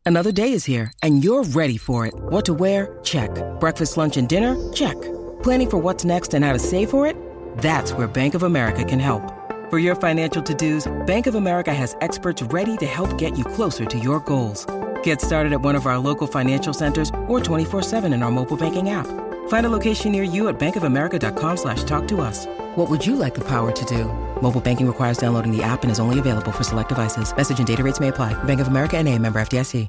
Another day is here, and you're ready for it. What to wear? Check. Breakfast, lunch, and dinner? Check. Planning for what's next and how to save for it? That's where Bank of America can help. For your financial to-dos, Bank of America has experts ready to help get you closer to your goals. Get started at one of our local financial centers or 24/7 in our mobile banking app. Find a location near you at bankofamerica.com/talktous. What would you like the power to do? Mobile banking requires downloading the app and is only available for select devices. Message and data rates may apply. Bank of America N.A., member FDIC.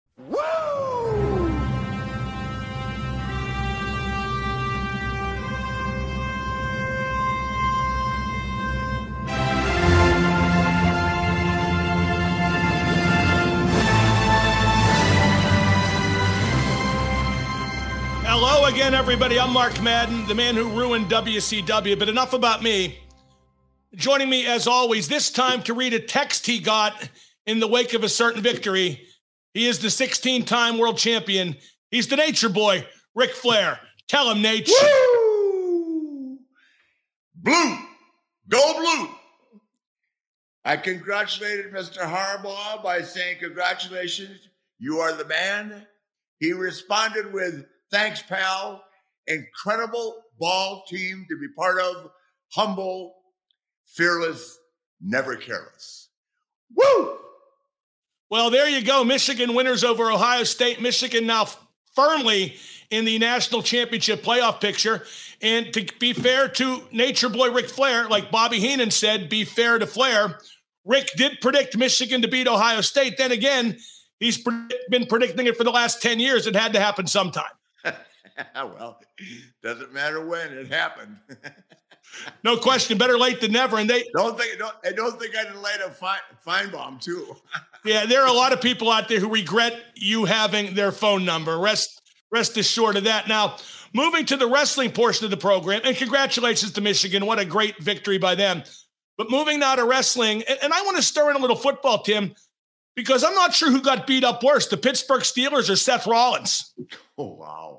Hello again, everybody. I'm Mark Madden, the man who ruined WCW, but enough about me. Joining me, as always, this time to read a text he got in the wake of a certain victory. He is the 16-time world champion. He's the Nature Boy, Ric Flair. Tell him, Nate. Woo! Blue. Go blue. I congratulated Mr. Harbaugh by saying, congratulations, you are the man. He responded with, thanks, pal. Incredible ball team to be part of. Humble, fearless, never careless. Woo! Well, there you go. Michigan winners over Ohio State. Michigan now firmly in the national championship playoff picture. And to be fair to Nature Boy Ric Flair, like Bobby Heenan said, be fair to Flair. Rick did predict Michigan to beat Ohio State. Then again, he's been predicting it for the last 10 years. It had to happen sometime. Well, doesn't matter when it happened. No question. Better late than never. And they don't think I didn't light a fine bomb too. Yeah, there are a lot of people out there who regret you having their phone number. Rest assured of that. Now, moving to the wrestling portion of the program, and congratulations to Michigan. What a great victory by them. But moving now to wrestling, and I want to stir in a little football, Tim, because I'm not sure who got beat up worse, the Pittsburgh Steelers or Seth Rollins. Oh, wow.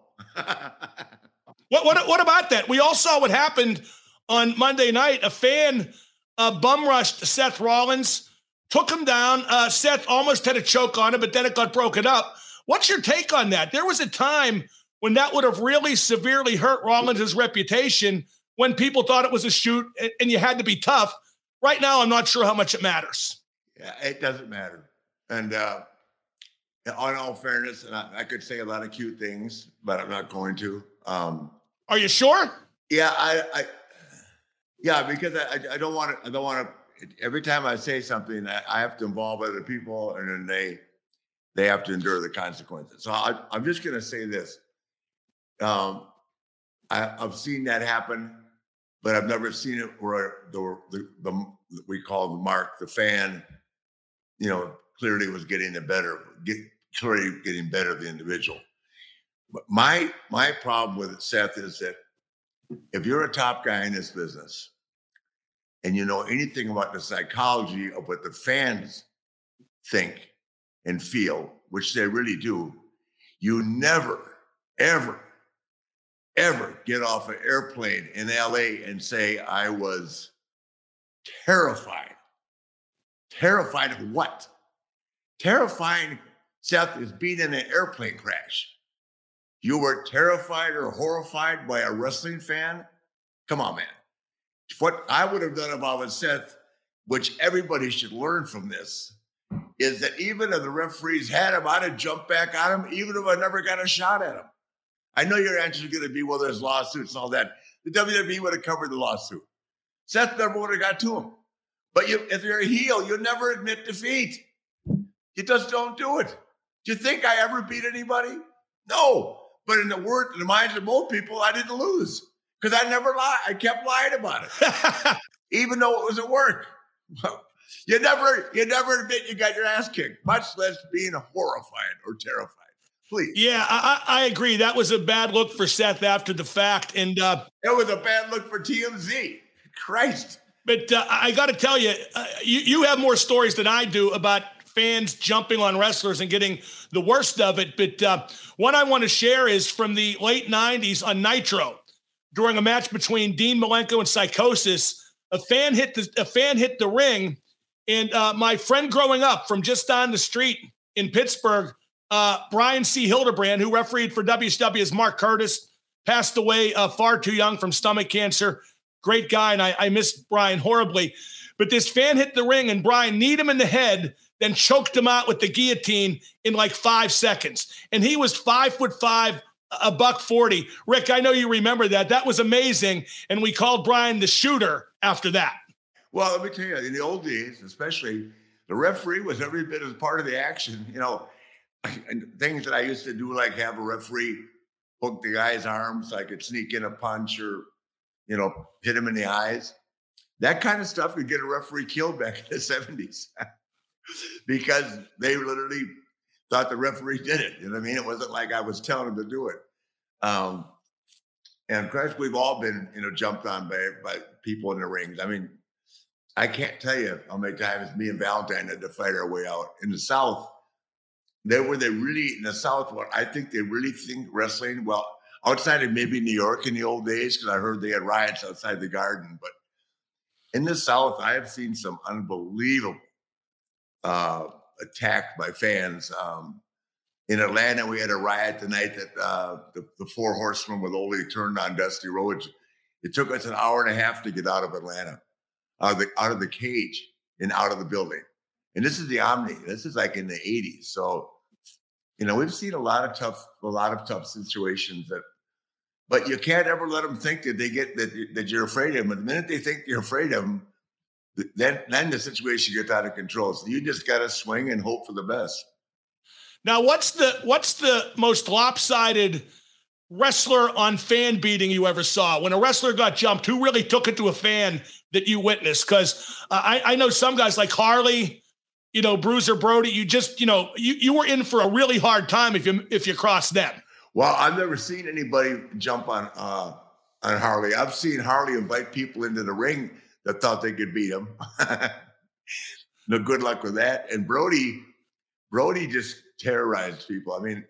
What about that? We all saw what happened on Monday night. A fan bum rushed Seth Rollins, took him down. Seth almost had a choke on him, but then it got broken up. What's your take on that? There was a time when that would have really severely hurt Rollins' reputation when people thought it was a shoot and you had to be tough. Right now, I'm not sure how much it matters. Yeah, it doesn't matter. And on all fairness, and I could say a lot of cute things, but I'm not going to. Are you sure? Yeah, because I don't want to. Every time I say something, I have to involve other people, and then they have to endure the consequences. So I'm just going to say this: I've seen that happen, but I've never seen it where the we call the Mark, the fan, clearly was getting getting better of the individual. But my problem with Seth is that if you're a top guy in this business and you know anything about the psychology of what the fans think and feel, which they really do, you never, ever, ever get off an airplane in LA and say, I was terrified. Terrified of what? Terrifying Seth is being in an airplane crash. You were terrified or horrified by a wrestling fan? Come on, man. What I would have done if I was Seth, which everybody should learn from this, is that even if the referees had him, I'd have jumped back on him, even if I never got a shot at him. I know your answer is going to be, well, there's lawsuits and all that. The WWE would have covered the lawsuit. Seth never would have got to him. But if you're a heel, you never admit defeat. You just don't do it. Do you think I ever beat anybody? No. But in the minds of most people, I didn't lose because I never lied. I kept lying about it, even though it was at work. You never admit you got your ass kicked, much less being horrified or terrified. Please. Yeah, I agree. That was a bad look for Seth after the fact, and it was a bad look for TMZ. Christ. But I got to tell you, you have more stories than I do about fans jumping on wrestlers and getting the worst of it. But one I want to share is from the late 90s on Nitro. During a match between Dean Malenko and Psychosis, a fan hit the ring, and my friend growing up from just down the street in Pittsburgh Brian C. Hildebrand, who refereed for WCW's Mark Curtis, passed away far too young from stomach cancer. Great guy, and I miss Brian horribly. But this fan hit the ring, and Brian kneed him in the head, then choked him out with the guillotine in like 5 seconds. And he was 5'5", $140. Rick, I know you remember that. That was amazing. And we called Brian the Shooter after that. Well, let me tell you, in the old days, especially, the referee was every bit as part of the action. You know, and things that I used to do, like have a referee hook the guy's arms so I could sneak in a punch or, you know, hit him in the eyes. That kind of stuff could get a referee killed back in the 70s because they literally thought the referee did it. You know what I mean? It wasn't like I was telling him to do it. And of course, we've all been, you know, jumped on by people in the rings. I mean, I can't tell you how many times me and Valentine had to fight our way out. In the South, I think they really think wrestling, well, outside of maybe New York in the old days, because I heard they had riots outside the Garden. But in the South, I have seen some unbelievable attack by fans. In Atlanta, we had a riot the night that the Four Horsemen with Ole turned on Dusty Rhodes. It took us an hour and a half to get out of Atlanta, out of the cage and out of the building. And this is the Omni. This is like in the 80s. So, you know, we've seen a lot of tough situations but you can't ever let them think that that you're afraid of them. And the minute they think you're afraid of them, then the situation gets out of control. So you just got to swing and hope for the best. Now, what's the most lopsided wrestler on fan beating you ever saw? When a wrestler got jumped, who really took it to a fan that you witnessed? Because I know some guys like Harley, you know, Bruiser Brody, you just, you know, you were in for a really hard time if you crossed them. Well, I've never seen anybody jump on Harley. I've seen Harley invite people into the ring that thought they could beat him. No good luck with that. And Brody just terrorized people. I mean,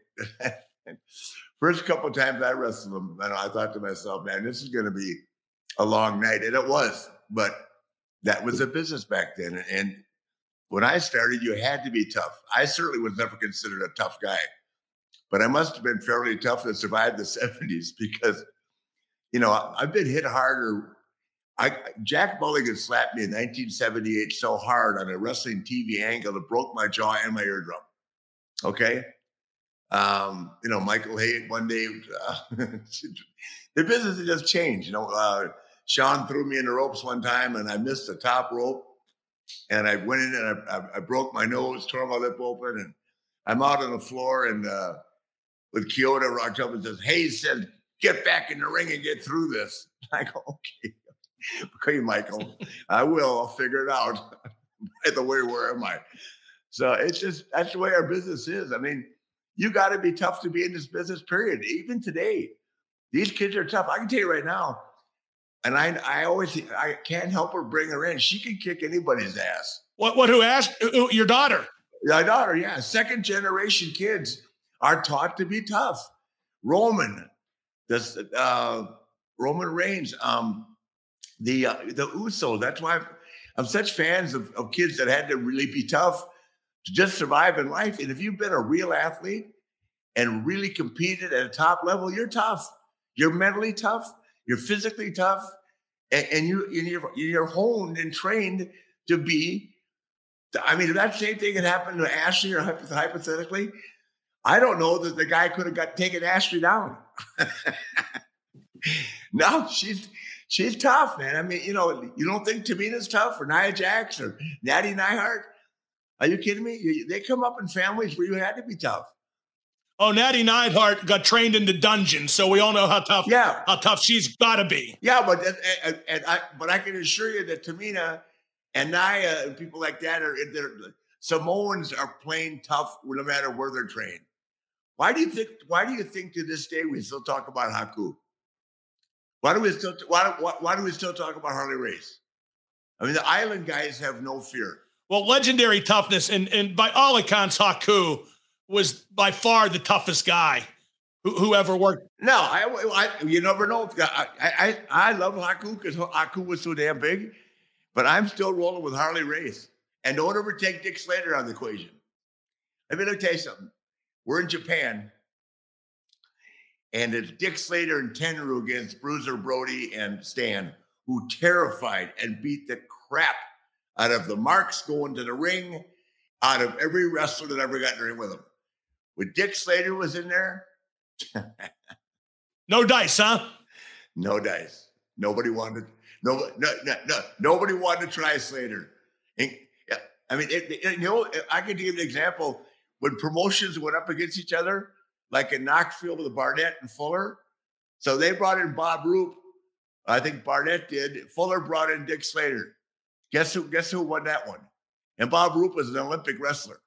first couple of times I wrestled him, and I thought to myself, man, this is going to be a long night. And it was, but that was a business back then. And when I started, you had to be tough. I certainly was never considered a tough guy, but I must have been fairly tough to survive the 70s because, you know, I've been hit harder. Jack Mulligan slapped me in 1978 so hard on a wrestling TV angle it broke my jaw and my eardrum. Okay. You know, Michael Hayes one day, the business has just changed. You know, Sean threw me in the ropes one time and I missed the top rope and I went in and I broke my nose, tore my lip open, and I'm out on the floor and with Kyoto rocked up and says, Hayes said, get back in the ring and get through this. I go, okay, Michael, I will. I'll figure it out. By the way, where am I? So it's just, that's the way our business is. I mean, you got to be tough to be in this business, period. Even today, these kids are tough. I can tell you right now, and I can't help her bring her in. She can kick anybody's ass. Who asked? Your daughter? My daughter, yeah. Second generation kids are taught to be tough. Roman Reigns, the Usos. That's why I'm such fans of kids that had to really be tough to just survive in life. And if you've been a real athlete and really competed at a top level, you're tough. You're mentally tough. You're physically tough. And you're honed and trained to be. I mean, if that same thing had happened to Ashley, or hypothetically, I don't know that the guy could have taken Ashley down. No, she's tough, man. I mean, you know, you don't think Tamina's tough or Nia Jax or Natty Neihart? Are you kidding me? They come up in families where you had to be tough. Oh, Natty Neidhart got trained in the dungeon, so we all know how tough. Yeah, how tough she's got to be. Yeah, but I can assure you that Tamina and Nia and people like that Samoans are playing tough no matter where they're trained. Why do you think to this day we still talk about Haku? Why do we still talk about Harley Race? I mean, the island guys have no fear. Well, legendary toughness, and by all accounts, Haku was by far the toughest guy who ever worked. No, you never know. I love Haku because Haku was so damn big, but I'm still rolling with Harley Race. And don't ever take Dick Slater out of the equation. I mean, let me tell you something. We're in Japan. And it's Dick Slater and Tenryu against Bruiser Brody and Stan, who terrified and beat the crap out of the Marks going to the ring, out of every wrestler that ever got in the ring with him. When Dick Slater was in there, no dice, huh? No dice. Nobody wanted. Nobody wanted to try Slater. And, I mean, I could give an example when promotions went up against each other, like in Knoxville with Barnett and Fuller. So they brought in Bob Roop. I think Barnett did. Fuller brought in Dick Slater. Guess who won that one? And Bob Roop was an Olympic wrestler.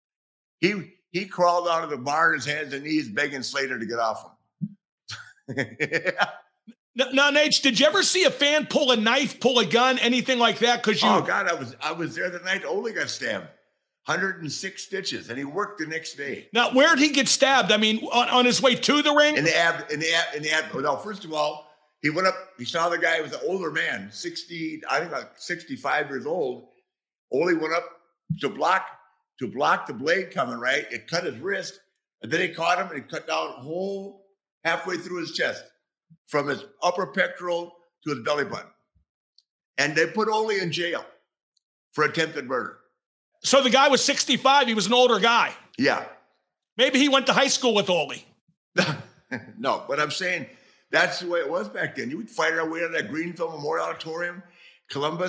He crawled out of the bar on his hands and knees begging Slater to get off him. Now, Nate, did you ever see a fan pull a knife, pull a gun, anything like that? Oh God, I was there the night Ole got stabbed. 106 stitches, and he worked the next day. Now, where did he get stabbed? I mean, on his way to the ring? In the ab. Well, first of all, he went up. He saw the guy was an older man, 60, I think like 65 years old. Ole went up to block the blade coming. Right, it cut his wrist, and then he caught him and he cut down a hole halfway through his chest, from his upper pectoral to his belly button, and they put Ole in jail for attempted murder. So the guy was 65. He was an older guy. Yeah. Maybe he went to high school with Ole. No, but I'm saying that's the way it was back then. You would fight our way out of that Greenville Memorial Auditorium, Columbia,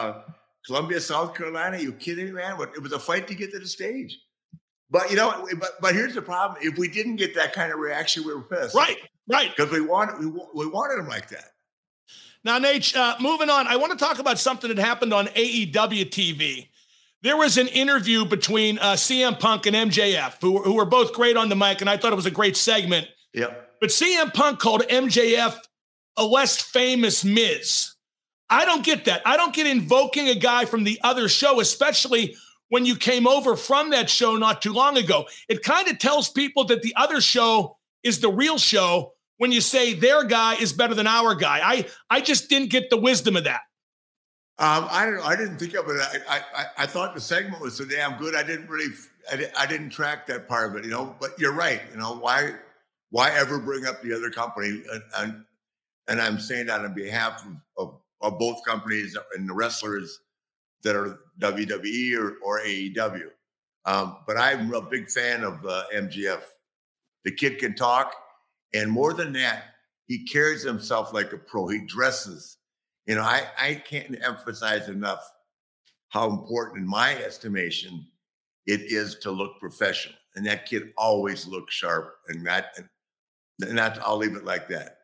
South Carolina. You kidding me, man? It was a fight to get to the stage. But but here's the problem: if we didn't get that kind of reaction, we were pissed. Right. Because we wanted them like that. Now, Nate, moving on, I want to talk about something that happened on AEW TV. There was an interview between CM Punk and MJF, who were both great on the mic, and I thought it was a great segment. Yeah. But CM Punk called MJF a less famous Miz. I don't get that. I don't get invoking a guy from the other show, especially when you came over from that show not too long ago. It kind of tells people that the other show is the real show when you say their guy is better than our guy. I just didn't get the wisdom of that. I don't know. I didn't think of it. I thought the segment was so damn good. I didn't track that part of it, but you're right. Why ever bring up the other company? And I'm saying that on behalf of both companies and the wrestlers that are WWE or AEW. But I'm a big fan of MJF. The kid can talk. And more than that, he carries himself like a pro. He dresses. I can't emphasize enough how important, in my estimation, it is to look professional. And that kid always looks sharp. And that I'll leave it like that.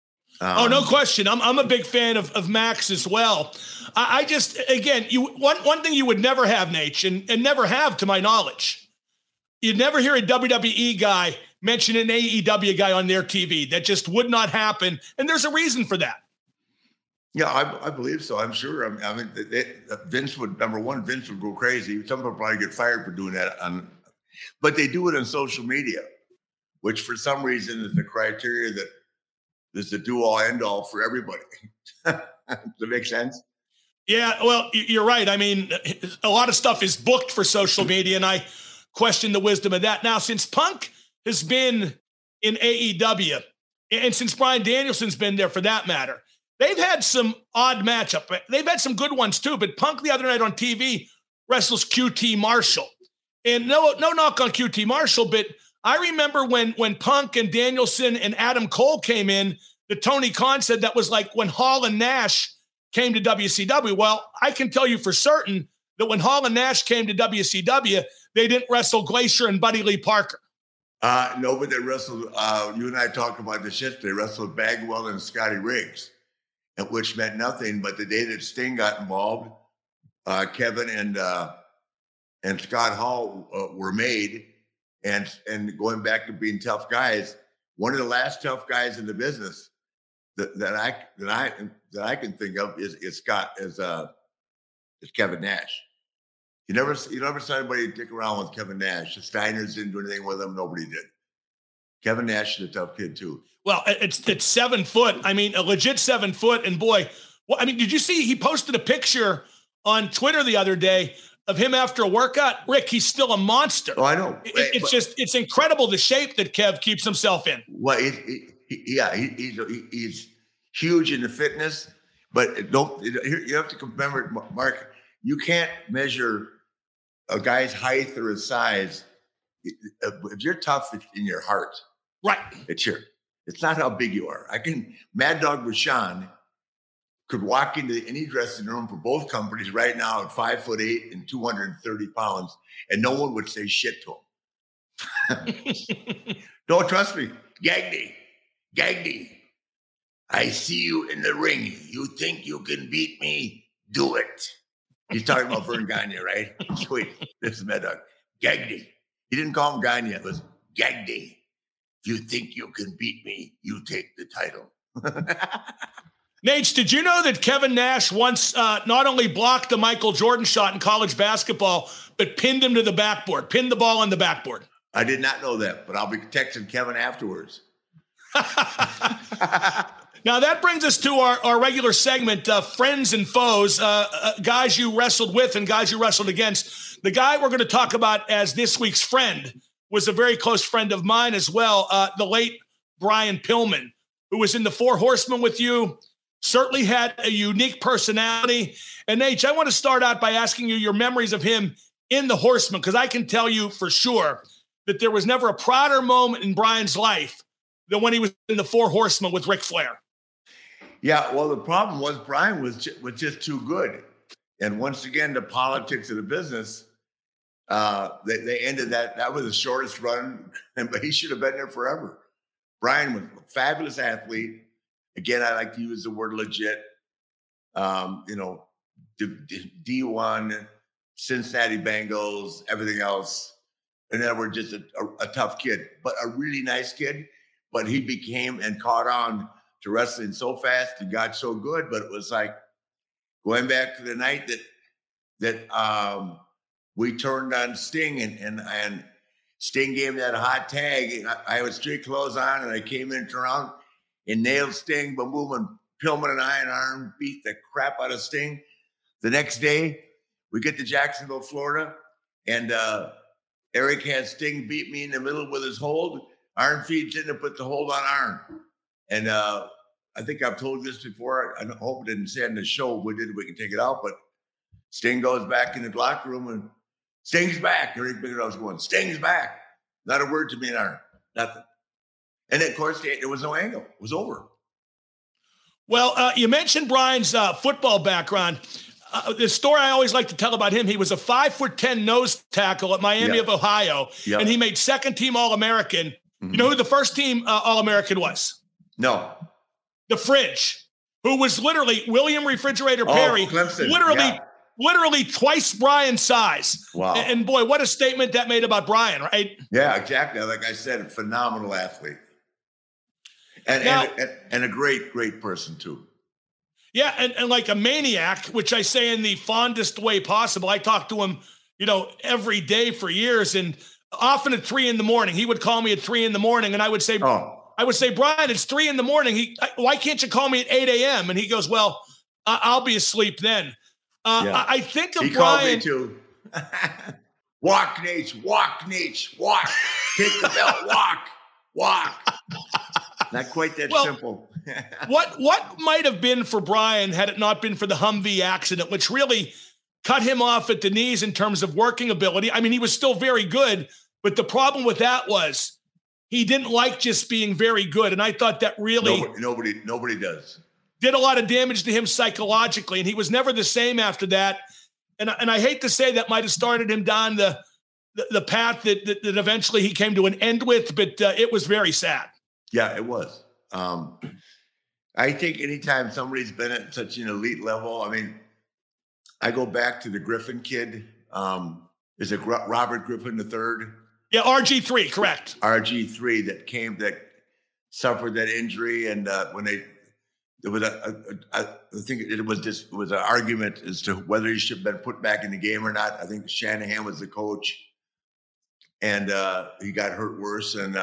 No question. I'm a big fan of Max as well. I just, again, one thing you would never have, Nate, and never have to my knowledge. You'd never hear a WWE guy mention an AEW guy on their TV. That just would not happen. And there's a reason for that. Yeah, I believe so. I'm sure. I mean, Vince would go crazy. Some people probably get fired for doing that. But they do it on social media, which for some reason is the criteria that is the do-all, end-all for everybody. Does that make sense? Yeah, well, you're right. I mean, a lot of stuff is booked for social media, and I question the wisdom of that. Now, since Punk has been in AEW, and since Bryan Danielson's been there for that matter, they've had some odd matchup. They've had some good ones too, but Punk the other night on TV wrestles QT Marshall. And no knock on QT Marshall, but I remember when Punk and Danielson and Adam Cole came in, that Tony Khan said that was like when Hall and Nash came to WCW. Well, I can tell you for certain that when Hall and Nash came to WCW, they didn't wrestle Glacier and Buddy Lee Parker. No, but they wrestled, you and I talked about this yesterday, they wrestled Bagwell and Scotty Riggs, which meant nothing. But the day that Sting got involved, Kevin and Scott Hall were made. And going back to being tough guys, one of the last tough guys in the business that I can think of is Kevin Nash. You never saw anybody dick around with Kevin Nash. The Steiners didn't do anything with him. Nobody did. Kevin Nash is a tough kid too. Well, it's 7 foot. I mean, a legit 7 foot. And boy, well, I mean, did you see he posted a picture on Twitter the other day of him after a workout, Rick, he's still a monster. Oh, I know. It's incredible the shape that Kev keeps himself in. Well, he's huge in the fitness, but you have to remember, Mark, you can't measure a guy's height or his size. If you're tough, it's in your heart. Right. It's not how big you are. Mad Dog Rashawn could walk into any dressing room for both companies right now at 5'8" and 230 pounds, and no one would say shit to him. Don't trust me. Gagny. I see you in the ring. You think you can beat me? Do it. He's talking about Vern Gagne, right? Sweet. This is Mad Dog. Gagny. He didn't call him Gagne. It was Gagny. If you think you can beat me, you take the title. Nate, did you know that Kevin Nash once not only blocked the Michael Jordan shot in college basketball, but pinned him to the backboard, pinned the ball on the backboard? I did not know that, but I'll be texting Kevin afterwards. Now, that brings us to our regular segment, Friends and Foes, guys you wrestled with and guys you wrestled against. The guy we're going to talk about as this week's friend was a very close friend of mine as well, the late Brian Pillman, who was in the Four Horsemen with you. Certainly had a unique personality. And H, I want to start out by asking you your memories of him in the Horsemen, because I can tell you for sure that there was never a prouder moment in Brian's life than when he was in the Four Horsemen with Ric Flair. Yeah, well, the problem was Brian was just too good. And once again, the politics of the business, they ended that. That was the shortest run, but he should have been there forever. Brian was a fabulous athlete. Again, I like to use the word legit. D1, Cincinnati Bengals, everything else. And then we're just a tough kid, but a really nice kid. But he became and caught on to wrestling so fast and got so good. But it was like going back to the night that we turned on Sting and Sting gave me that hot tag. And I had street clothes on and I came in around and nailed Sting, boom, boom, and Pillman and I in arm beat the crap out of Sting. The next day, we get to Jacksonville, Florida, and Eric had Sting beat me in the middle with his hold. Arn feeds in and put the hold on Arn. And I think I've told this before. I hope I didn't say it in the show. We can take it out. But Sting goes back in the locker room and Sting's back. Eric Bigger was going, Sting's back. Not a word to me and Arn. Nothing. And then, of course, there was no angle. It was over. Well, you mentioned Brian's football background. The story I always like to tell about him, he was a 5'10" nose tackle at Miami of Ohio, and he made second-team All-American. Mm-hmm. You know who the first-team All-American was? No. The Fridge, who was literally William Refrigerator Perry, Clemson. literally twice Brian's size. Wow. And boy, what a statement that made about Brian, right? Yeah, exactly. Like I said, a phenomenal athlete. And a great, great person, too. Yeah, and like a maniac, which I say in the fondest way possible. I talked to him, every day for years, and often at 3 a.m. He would call me at 3 a.m, and I would say, Brian, it's 3 a.m. Why can't you call me at 8 a.m.? And he goes, well, I'll be asleep then. I think of he Brian. He called me too. Walk, Nate, walk. Take the belt, walk. Not quite that simple. What might have been for Brian had it not been for the Humvee accident, which really cut him off at the knees in terms of working ability? I mean, he was still very good, but the problem with that was he didn't like just being very good. And I thought that really nobody does. Did a lot of damage to him psychologically, and he was never the same after that. And I hate to say that might have started him down the path that eventually he came to an end with, but it was very sad. Yeah, it was. I think anytime somebody's been at such an elite level, I mean, I go back to the Griffin kid. Is it Robert Griffin III? Yeah, RG3, correct. RG3 that suffered that injury, and there was it was an argument as to whether he should have been put back in the game or not. I think Shanahan was the coach, and he got hurt worse, and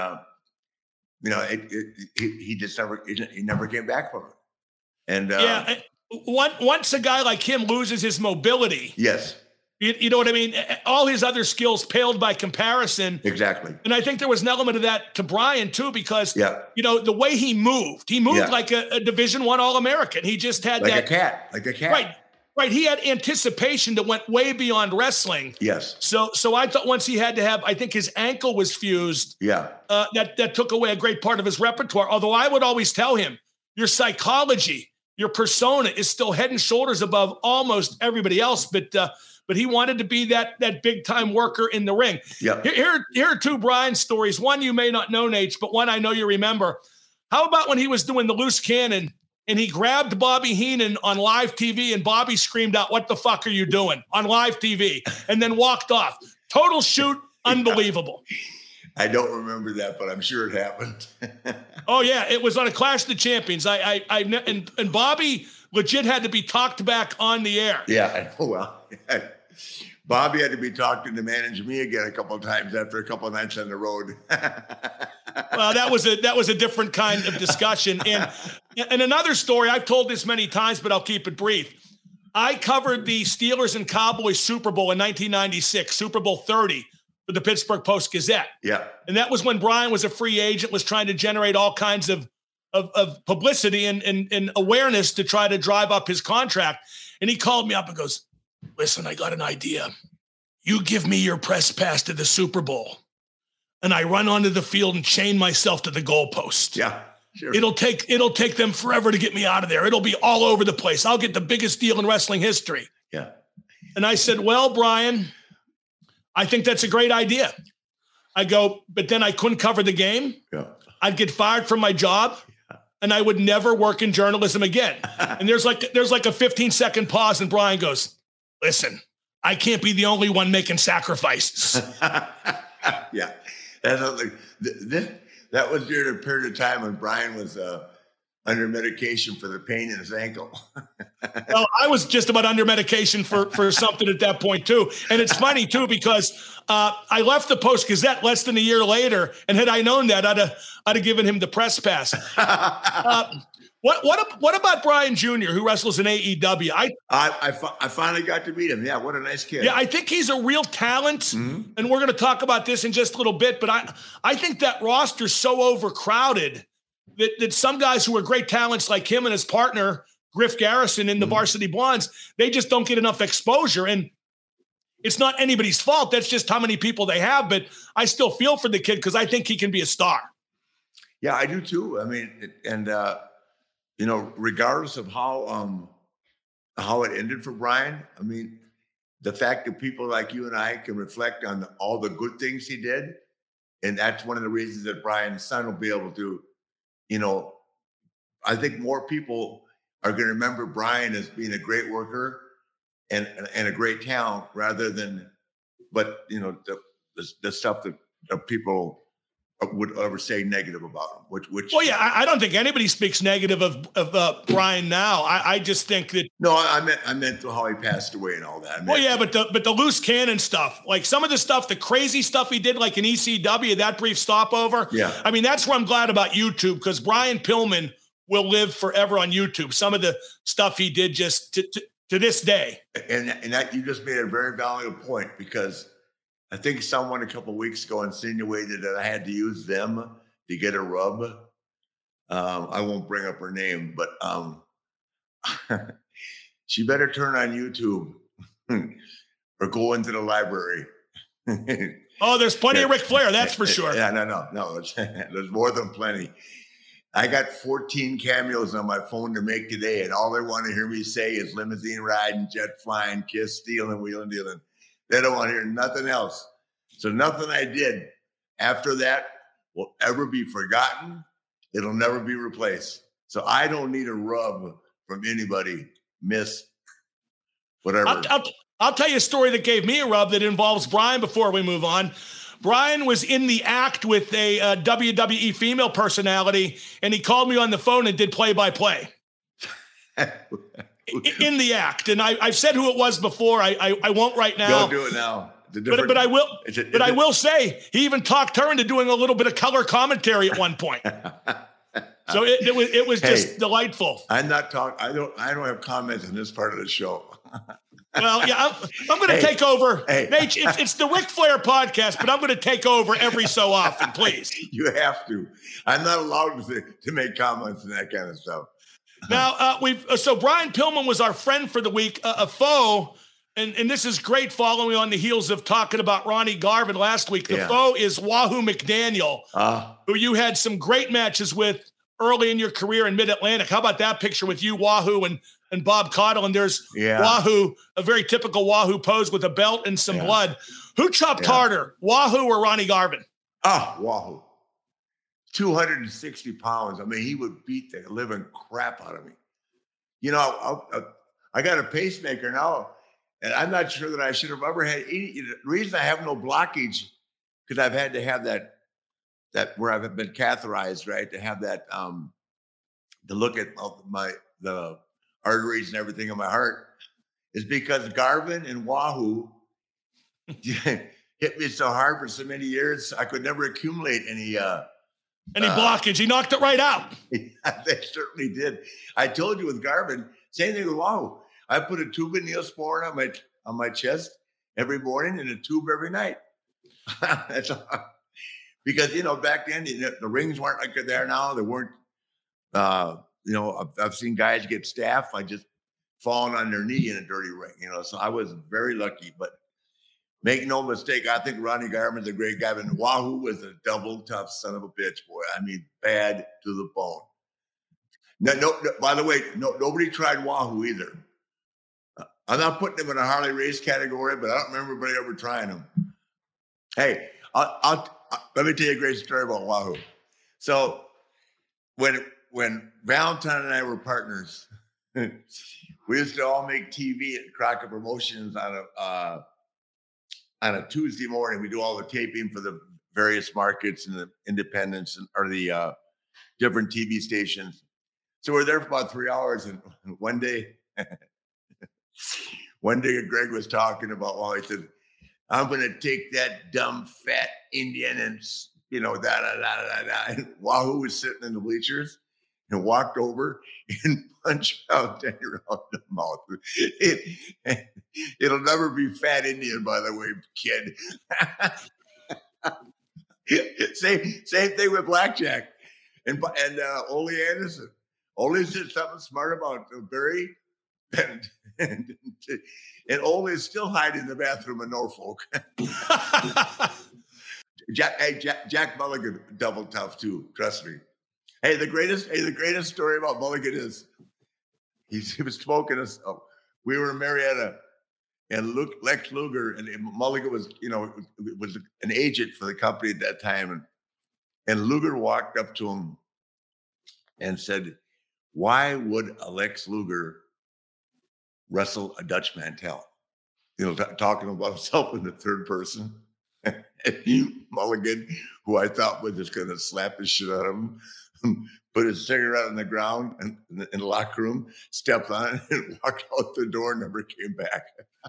he never came back from it. And once a guy like him loses his mobility, yes, You know what I mean? All his other skills paled by comparison. Exactly. And I think there was an element of that to Brian too, because, the way he moved like a Division I All-American. He just had like a cat. Right. He had anticipation that went way beyond wrestling. Yes. So I thought once he had to have, I think his ankle was fused. Yeah. That took away a great part of his repertoire. Although I would always tell him, your psychology, your persona is still head and shoulders above almost everybody else. But he wanted to be that big time worker in the ring. Yeah. Here are two Brian stories. One you may not know, Nate, but one I know you remember. How about when he was doing the loose cannon and he grabbed Bobby Heenan on live TV and Bobby screamed out, "What the fuck are you doing?" on live TV, and then walked off. Total shoot, unbelievable. I don't remember that, but I'm sure it happened. Oh yeah, it was on a Clash of the Champions. And Bobby legit had to be talked back on the air. Yeah, well, Bobby had to be talking to manage me again a couple of times after a couple of nights on the road. Well, that was a different kind of discussion. And another story, I've told this many times, but I'll keep it brief. I covered the Steelers and Cowboys Super Bowl in 1996, Super Bowl 30 for the Pittsburgh Post-Gazette. Yeah. And that was when Brian was a free agent, was trying to generate all kinds of publicity and awareness to try to drive up his contract. And he called me up and goes, "Listen, I got an idea. You give me your press pass to the Super Bowl, and I run onto the field and chain myself to the goalpost. Yeah, sure. It'll take them forever to get me out of there. It'll be all over the place. I'll get the biggest deal in wrestling history." Yeah. And I said, "Well, Brian, I think that's a great idea." I go, "But then I couldn't cover the game. Yeah. I'd get fired from my job. And I would never work in journalism again." And there's like a 15-second pause, and Brian goes, "Listen, I can't be the only one making sacrifices." Yeah, that was during a period of time when Brian was under medication for the pain in his ankle. Well, I was just about under medication for something at that point too. And it's funny too, because I left the Post-Gazette less than a year later, and had I known that, I'd have given him the press pass. What about Brian Jr., who wrestles in AEW? I finally got to meet him. Yeah, what a nice kid. Yeah, I think he's a real talent, and we're going to talk about this in just a little bit. But I think that roster's so overcrowded that some guys who are great talents like him and his partner, Griff Garrison in the Varsity Blondes, they just don't get enough exposure. And it's not anybody's fault. That's just how many people they have. But I still feel for the kid because I think he can be a star. Yeah, I do too. I mean, regardless of how it ended for Brian, I mean, the fact that people like you and I can reflect on all the good things he did, and that's one of the reasons that Brian's son will be able to, I think more people are going to remember Brian as being a great worker and a great talent rather than, the stuff that people would ever say negative about him. Which well, yeah, I don't think anybody speaks negative of Brian now. I just think that I meant how he passed away and all that. But the loose cannon stuff, like some of the stuff, the crazy stuff he did, like in ECW, that brief stopover. Yeah, I mean, that's what I'm glad about YouTube, because Brian Pillman will live forever on YouTube. Some of the stuff he did just to this day. And that, you just made a very valuable point, because I think someone a couple of weeks ago insinuated that I had to use them to get a rub. I won't bring up her name, but she better turn on YouTube or go into the library. Oh, there's plenty of Ric Flair, that's for sure. Yeah, no. There's more than plenty. I got 14 cameos on my phone to make today, and all they want to hear me say is limousine riding, jet flying, kiss, stealing, wheeling, dealing. They don't want to hear nothing else. So nothing I did after that will ever be forgotten. It'll never be replaced. So I don't need a rub from anybody, miss, whatever. I'll tell you a story that gave me a rub that involves Brian before we move on. Brian was in the act with a WWE female personality, and he called me on the phone and did play-by-play. In the act. And I've said who it was before. I won't right now. Don't do it now. But I will. I will say he even talked her into doing a little bit of color commentary at one point. So it was just delightful. I'm not talking. I don't have comments on this part of the show. Well, yeah, I'm going to take over. Hey. Nate, it's the Ric Flair podcast, but I'm going to take over every so often, please. You have to. I'm not allowed to make comments and that kind of stuff. Now, so Brian Pillman was our friend for the week, a foe, and this is great following on the heels of talking about Ronnie Garvin last week. The foe is Wahoo McDaniel, who you had some great matches with early in your career in Mid-Atlantic. How about that picture with you, Wahoo, and Bob Caudle? And there's Wahoo, a very typical Wahoo pose with a belt and some blood. Who chopped harder, Wahoo or Ronnie Garvin? Wahoo. 260 pounds. I mean, he would beat the living crap out of me. You know, I got a pacemaker now, and I'm not sure that I should have ever had any. The reason I have no blockage, because I've had to have that where I've been catheterized, right, to have that to look at the arteries and everything in my heart, is because Garvin and Wahoo hit me so hard for so many years, I could never accumulate any blockage. He knocked it right out. They certainly did. I told you with Garvin, same thing with Wahoo. I put a tube of Neosporin on my chest every morning and a tube every night. That's all. Because, you know, back then, the rings weren't like they're there now. They weren't, you know, I've seen guys get staph. I just fallen on their knee in a dirty ring, you know. So I was very lucky. But make no mistake, I think Ronnie Garvin's a great guy. And Wahoo was a double tough son of a bitch, boy. I mean, bad to the bone. No, by the way, nobody tried Wahoo either. I'm not putting him in a Harley race category, but I don't remember anybody ever trying him. Hey, let me tell you a great story about Wahoo. So when Valentine and I were partners, we used to all make TV at Crockett Promotions on a Tuesday morning. We do all the taping for the various markets and the independents or the different TV stations. So we're there for about 3 hours. And one day Greg was talking about, well, he said, I'm going to take that dumb fat Indian and, you know, And Wahoo was sitting in the bleachers and walked over and punched out Danny around the mouth. It'll never be fat Indian, by the way, kid. Same thing with Blackjack and Ole Anderson. Ole said something smart about Barry, and Ole is still hiding in the bathroom in Norfolk. Jack Mulligan, double tough too. Trust me. Hey, the greatest story about Mulligan is he was smoking us. We were in Marietta, and Lex Luger and Mulligan was, you know, was an agent for the company at that time, and Luger walked up to him and said, "Why would Lex Luger wrestle a Dutch Mantel?" You know, talking about himself in the third person. And Mulligan, who I thought was just going to slap the shit out of him, put his cigarette on the ground in the locker room, stepped on it, and walked out the door, and never came back.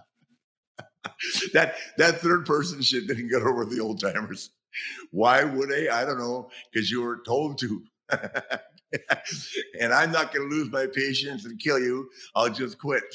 That third person shit didn't get over the old timers. Why would they? I don't know, because you were told to. And I'm not going to lose my patience and kill you. I'll just quit.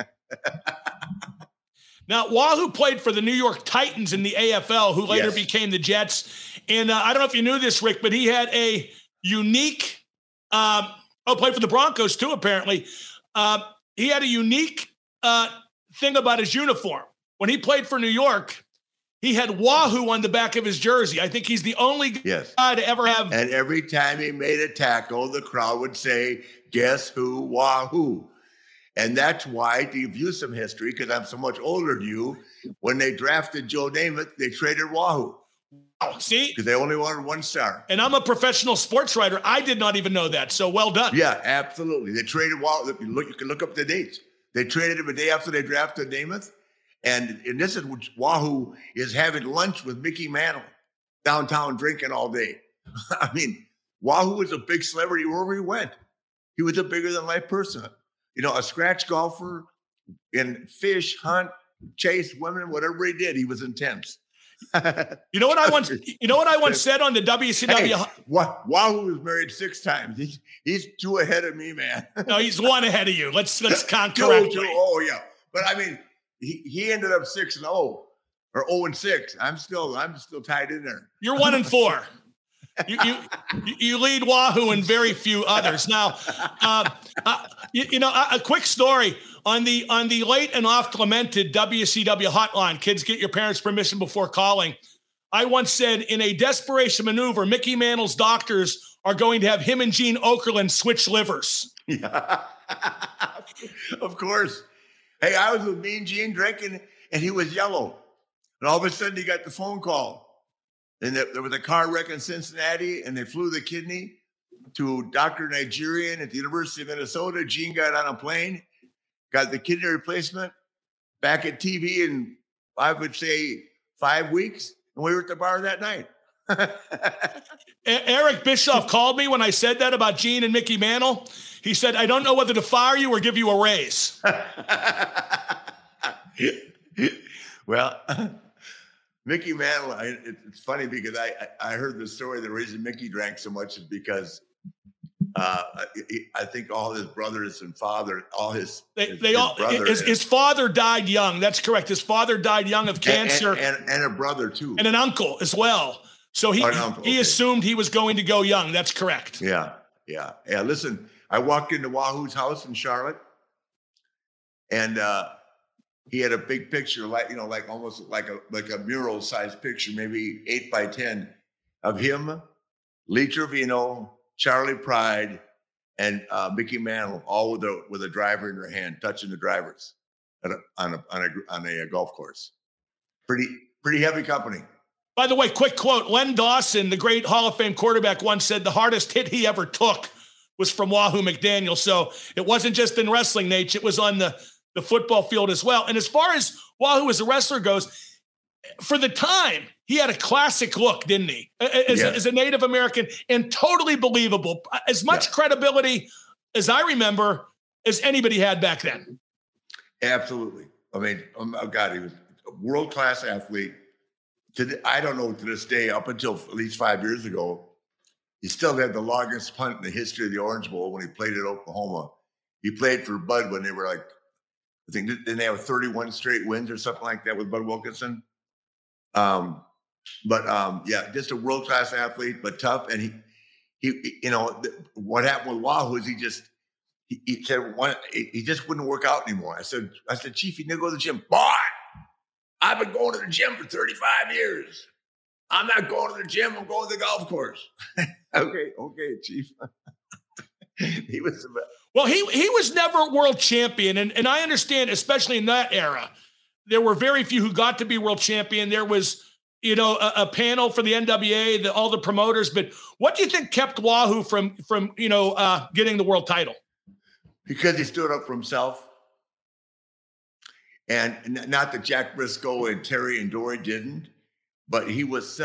Now, Wahoo played for the New York Titans in the AFL, who later became the Jets. And I don't know if you knew this, Rick, but he had a unique played for the Broncos too, apparently. He had a unique thing about his uniform. When he played for New York, he had Wahoo on the back of his jersey. I think he's the only guy to ever have. And every time he made a tackle, the crowd would say, "Guess who? Wahoo." And that's why, to give you some history, because I'm so much older than you, when they drafted Joe Namath, they traded Wahoo. Oh, see? Because they only wanted 1 star. And I'm a professional sports writer. I did not even know that. So well done. Yeah, absolutely. They traded Wahoo. You can look up the dates. They traded him a day after they drafted Namath. And this is what Wahoo is having lunch with Mickey Mantle downtown drinking all day. I mean, Wahoo was a big celebrity wherever he went. He was a bigger than life person. You know, a scratch golfer, and fish, hunt, chase women, whatever he did, he was intense. You know what I once said on the WCW? Hey, Wahoo was married 6 times. He's 2 ahead of me, man. No, he's 1 ahead of you. Let's count correctly. Oh yeah, but I mean, he ended up 6-0 or 0-6. I'm still tied in there. You're 1-4. You lead Wahoo and very few others. Now, a quick story on the late and oft lamented WCW hotline. Kids, get your parents' permission before calling. I once said, in a desperation maneuver, Mickey Mantle's doctors are going to have him and Gene Okerlund switch livers. Yeah, of course. Hey, I was with Mean Gene drinking, and he was yellow. And all of a sudden, he got the phone call. And there was a car wreck in Cincinnati, and they flew the kidney to Dr. Nigerian at the University of Minnesota. Gene got on a plane, got the kidney replacement, back at TV in, I would say, 5 weeks. And we were at the bar that night. Eric Bischoff called me when I said that about Gene and Mickey Mantle. He said, I don't know whether to fire you or give you a raise. Well, Mickey Mantle, it's funny because I heard the story. The reason Mickey drank so much is because I think all his brothers and father, his father died young. That's correct. His father died young of cancer, and a brother too, and an uncle as well. So he assumed he was going to go young. That's correct. Yeah. Listen, I walked into Wahoo's house in Charlotte, and he had a big picture, like almost like a mural sized picture, maybe 8 by 10, of him, Lee Trevino, Charlie Pride, and Mickey Mantle, all with a driver in their hand, touching the drivers on a golf course. Pretty heavy company. By the way, quick quote: Len Dawson, the great Hall of Fame quarterback, once said the hardest hit he ever took was from Wahoo McDaniel. So it wasn't just in wrestling, Nate. It was on the football field as well. And as far as Wahoo as a wrestler goes, for the time, he had a classic look, didn't he? As a Native American, and totally believable. As much credibility as I remember as anybody had back then. Absolutely. I mean, oh God, he was a world-class athlete. I don't know, to this day, up until at least 5 years ago, he still had the longest punt in the history of the Orange Bowl when he played at Oklahoma. He played for Bud when they were like, I think, didn't they have 31 straight wins or something like that with Bud Wilkinson? Just a world-class athlete, but tough. And he what happened with Wahoo is he said he just wouldn't work out anymore. I said, Chief, you need to go to the gym. Boy, I've been going to the gym for 35 years. I'm not going to the gym. I'm going to the golf course. Okay, Chief. He was the best. Well, he was never world champion. And I understand, especially in that era, there were very few who got to be world champion. There was, a panel for the NWA, all the promoters. But what do you think kept Wahoo from getting the world title? Because he stood up for himself. And not that Jack Briscoe and Terry and Dory didn't, but he was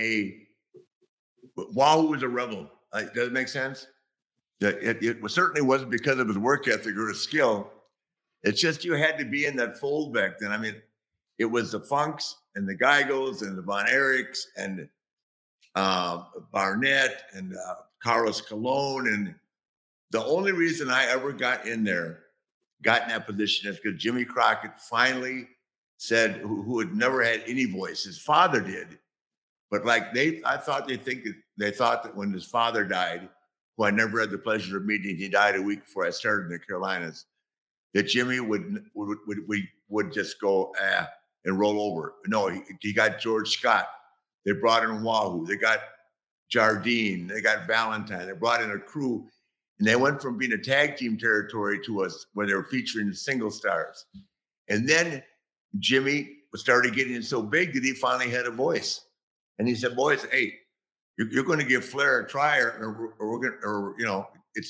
Wahoo was a rebel. Does it make sense? It certainly wasn't because of his work ethic or his skill. It's just you had to be in that fold back then. I mean, it was the Funks and the Geigels and the Von Erichs and Barnett and Carlos Colon. And the only reason I ever got in that position is because Jimmy Crockett finally said, who had never had any voice, his father did. But I thought they thought that when his father died, who I never had the pleasure of meeting, he died a week before I started in the Carolinas, that Jimmy would just go and roll over. No, he got George Scott. They brought in Wahoo. They got Jardine. They got Valentine. They brought in a crew, and they went from being a tag team territory to us where they were featuring single stars. And then Jimmy started getting so big that he finally had a voice. And he said, boys, hey, you're going to give Flair a try, or we're going to,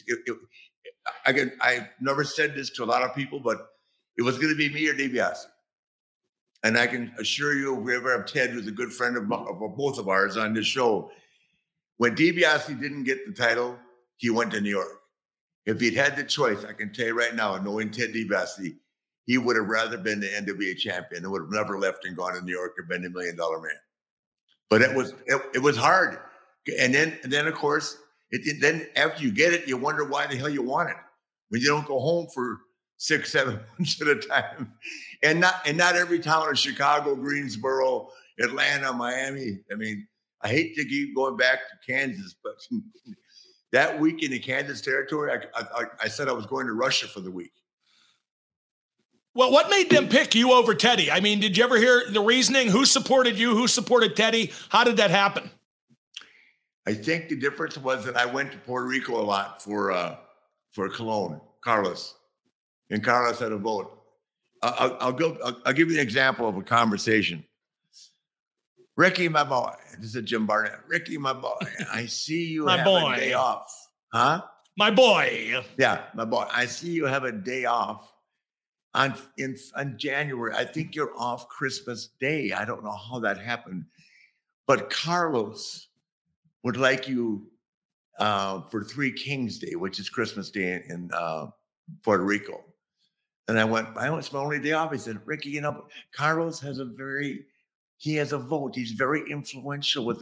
I've never said this to a lot of people, but it was going to be me or DiBiase. And I can assure you, if we ever have Ted, who's a good friend of both of ours on this show, when DiBiase didn't get the title, he went to New York. If he'd had the choice, I can tell you right now, knowing Ted DiBiase, he would have rather been the NWA champion. He would have never left and gone to New York and been $1 million man. But it was hard. And then of course, then after you get it, you wonder why the hell you want it. When you don't go home for 6, 7 months at a time. And not every town is Chicago, Greensboro, Atlanta, Miami. I mean, I hate to keep going back to Kansas, but that week in the Kansas territory, I said I was going to Russia for the week. Well, what made them pick you over Teddy? I mean, did you ever hear the reasoning? Who supported you? Who supported Teddy? How did that happen? I think the difference was that I went to Puerto Rico a lot for Cologne, Carlos, and Carlos had a vote. I'll give you an example of a conversation. Ricky, my boy. This is Jim Barnett. Ricky, my boy. I see you have a day off. Huh? My boy. Yeah, my boy. I see you have a day off on January. I think you're off Christmas Day. I don't know how that happened. But Carlos would like you for Three Kings Day, which is Christmas Day in Puerto Rico. And I went, it's my only day off. He said, Ricky, you know, Carlos has he has a vote. He's very influential with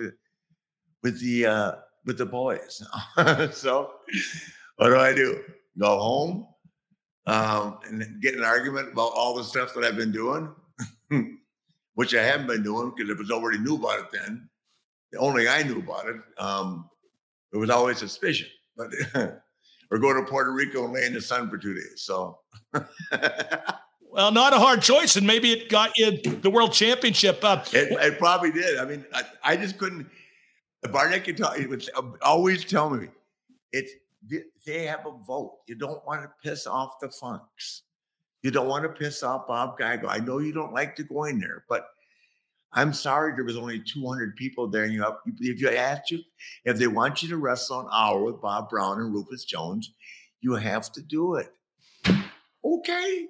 the boys. So what do? Go home and get an argument about all the stuff that I've been doing, which I haven't been doing because if I already knew about it then, only I knew about it. It was always suspicion, but or go to Puerto Rico and lay in the sun for 2 days. So. Well, not a hard choice, and maybe it got you the world championship. It probably did. I mean, I just couldn't. Barnett could tell. He would always tell me, they have a vote. You don't want to piss off the Funks. You don't want to piss off Bob Geigel. I know you don't like to go in there, but I'm sorry there was only 200 people there. And if they want you to wrestle an hour with Bob Brown and Rufus Jones, you have to do it. Okay.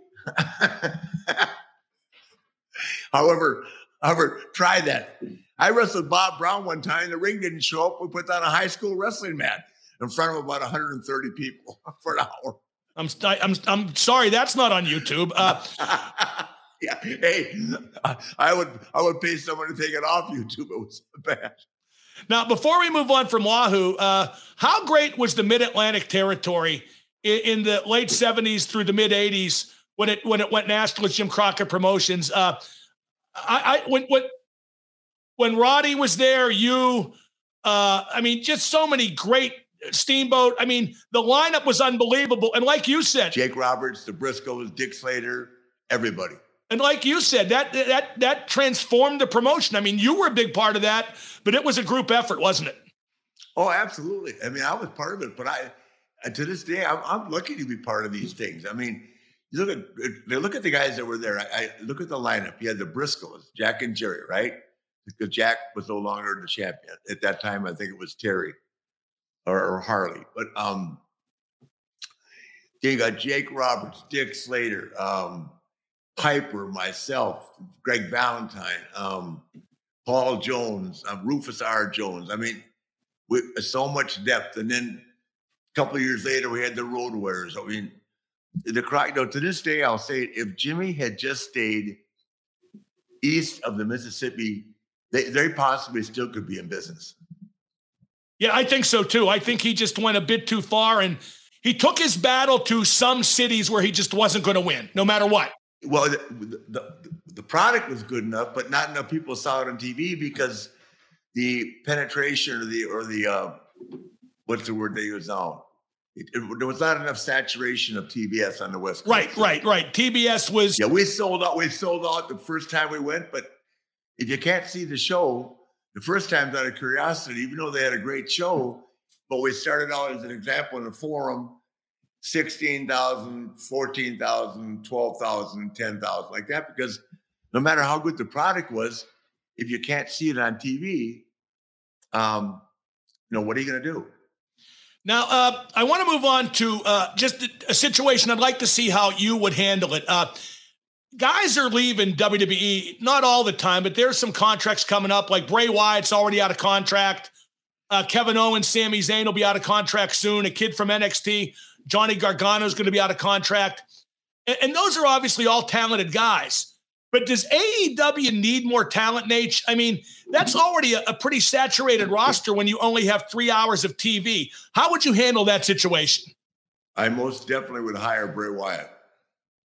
However, try that. I wrestled Bob Brown one time. The ring didn't show up. We put down a high school wrestling mat in front of about 130 people for an hour. I'm sorry, that's not on YouTube. Yeah. Hey, I would pay someone to take it off YouTube. It was bad. Now, before we move on from Wahoo, how great was the Mid-Atlantic territory in the late 70s through the mid 80s when it went national with Jim Crockett Promotions? When Roddy was there, I mean, just so many great Steamboat. I mean, the lineup was unbelievable. And like you said, Jake Roberts, the Briscoes, Dick Slater, everybody. And like you said, that transformed the promotion. I mean, you were a big part of that, but it was a group effort, wasn't it? Oh, absolutely. I mean, I was part of it, but to this day, I'm lucky to be part of these things. I mean, look at the guys that were there. I look at the lineup. You had the Briscoes, Jack and Jerry, right? Because Jack was no longer the champion at that time. I think it was Terry or Harley. But you got Jake Roberts, Dick Slater, Piper, myself, Greg Valentine, Paul Jones, Rufus R. Jones. I mean, with so much depth. And then a couple of years later, we had the Road Warriors. I mean, to this day, I'll say it, if Jimmy had just stayed east of the Mississippi, they possibly still could be in business. Yeah, I think so too. I think he just went a bit too far, and he took his battle to some cities where he just wasn't going to win, no matter what. Well, the product was good enough, but not enough people saw it on TV because the penetration or the what's the word they use now? There was not enough saturation of TBS on the West Coast. Right. TBS was. Yeah, we sold out. We sold out the first time we went, but if you can't see the show, the first time's out of curiosity, even though they had a great show, but we started out as an example in the Forum, 16,000, 14,000, 12,000, 10,000, like that, because no matter how good the product was, if you can't see it on TV, what are you going to do? Now, I want to move on to just a situation. I'd like to see how you would handle it. Guys are leaving WWE, not all the time, but there's some contracts coming up, like Bray Wyatt's already out of contract. Kevin Owens, Sami Zayn will be out of contract soon. A kid from NXT, Johnny Gargano, is going to be out of contract. And those are obviously all talented guys. But does AEW need more talent, Nate? I mean, that's already a pretty saturated roster when you only have 3 hours of TV. How would you handle that situation? I most definitely would hire Bray Wyatt.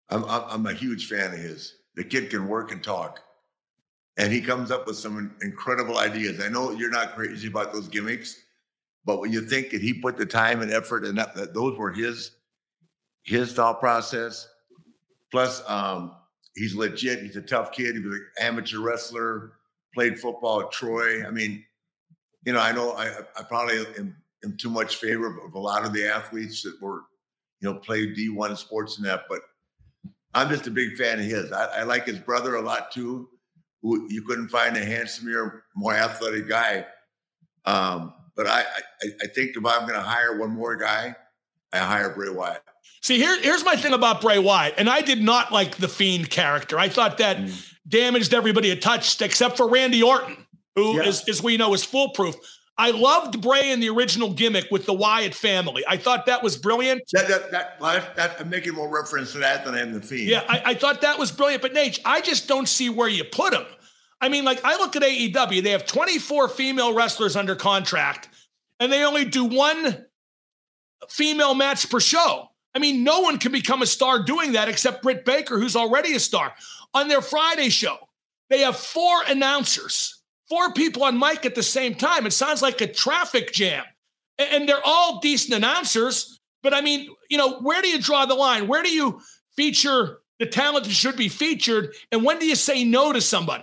I'm a huge fan of his. The kid can work and talk, and he comes up with some incredible ideas. I know you're not crazy about those gimmicks, but when you think that he put the time and effort and that those were his thought process. Plus, he's legit. He's a tough kid. He was an amateur wrestler, played football at Troy. I mean, you know I probably am too much favor of a lot of the athletes that were, played D1 sports and that, but I'm just a big fan of his. I like his brother a lot too, who you couldn't find a handsomer, more athletic guy. But I think if I'm going to hire one more guy, I hire Bray Wyatt. See, here's my thing about Bray Wyatt, and I did not like the Fiend character. I thought that damaged everybody it touched, except for Randy Orton, who, as we know, is foolproof. I loved Bray in the original gimmick with the Wyatt family. I thought that was brilliant. I'm making more reference to that than I am the Fiend. Yeah, I thought that was brilliant. But, Nate, I just don't see where you put him. I mean, like, I look at AEW. They have 24 female wrestlers under contract, and they only do one female match per show. I mean, no one can become a star doing that except Britt Baker, who's already a star. On their Friday show, they have 4 announcers, 4 people on mic at the same time. It sounds like a traffic jam. And they're all decent announcers. But, I mean, where do you draw the line? Where do you feature the talent that should be featured? And when do you say no to somebody?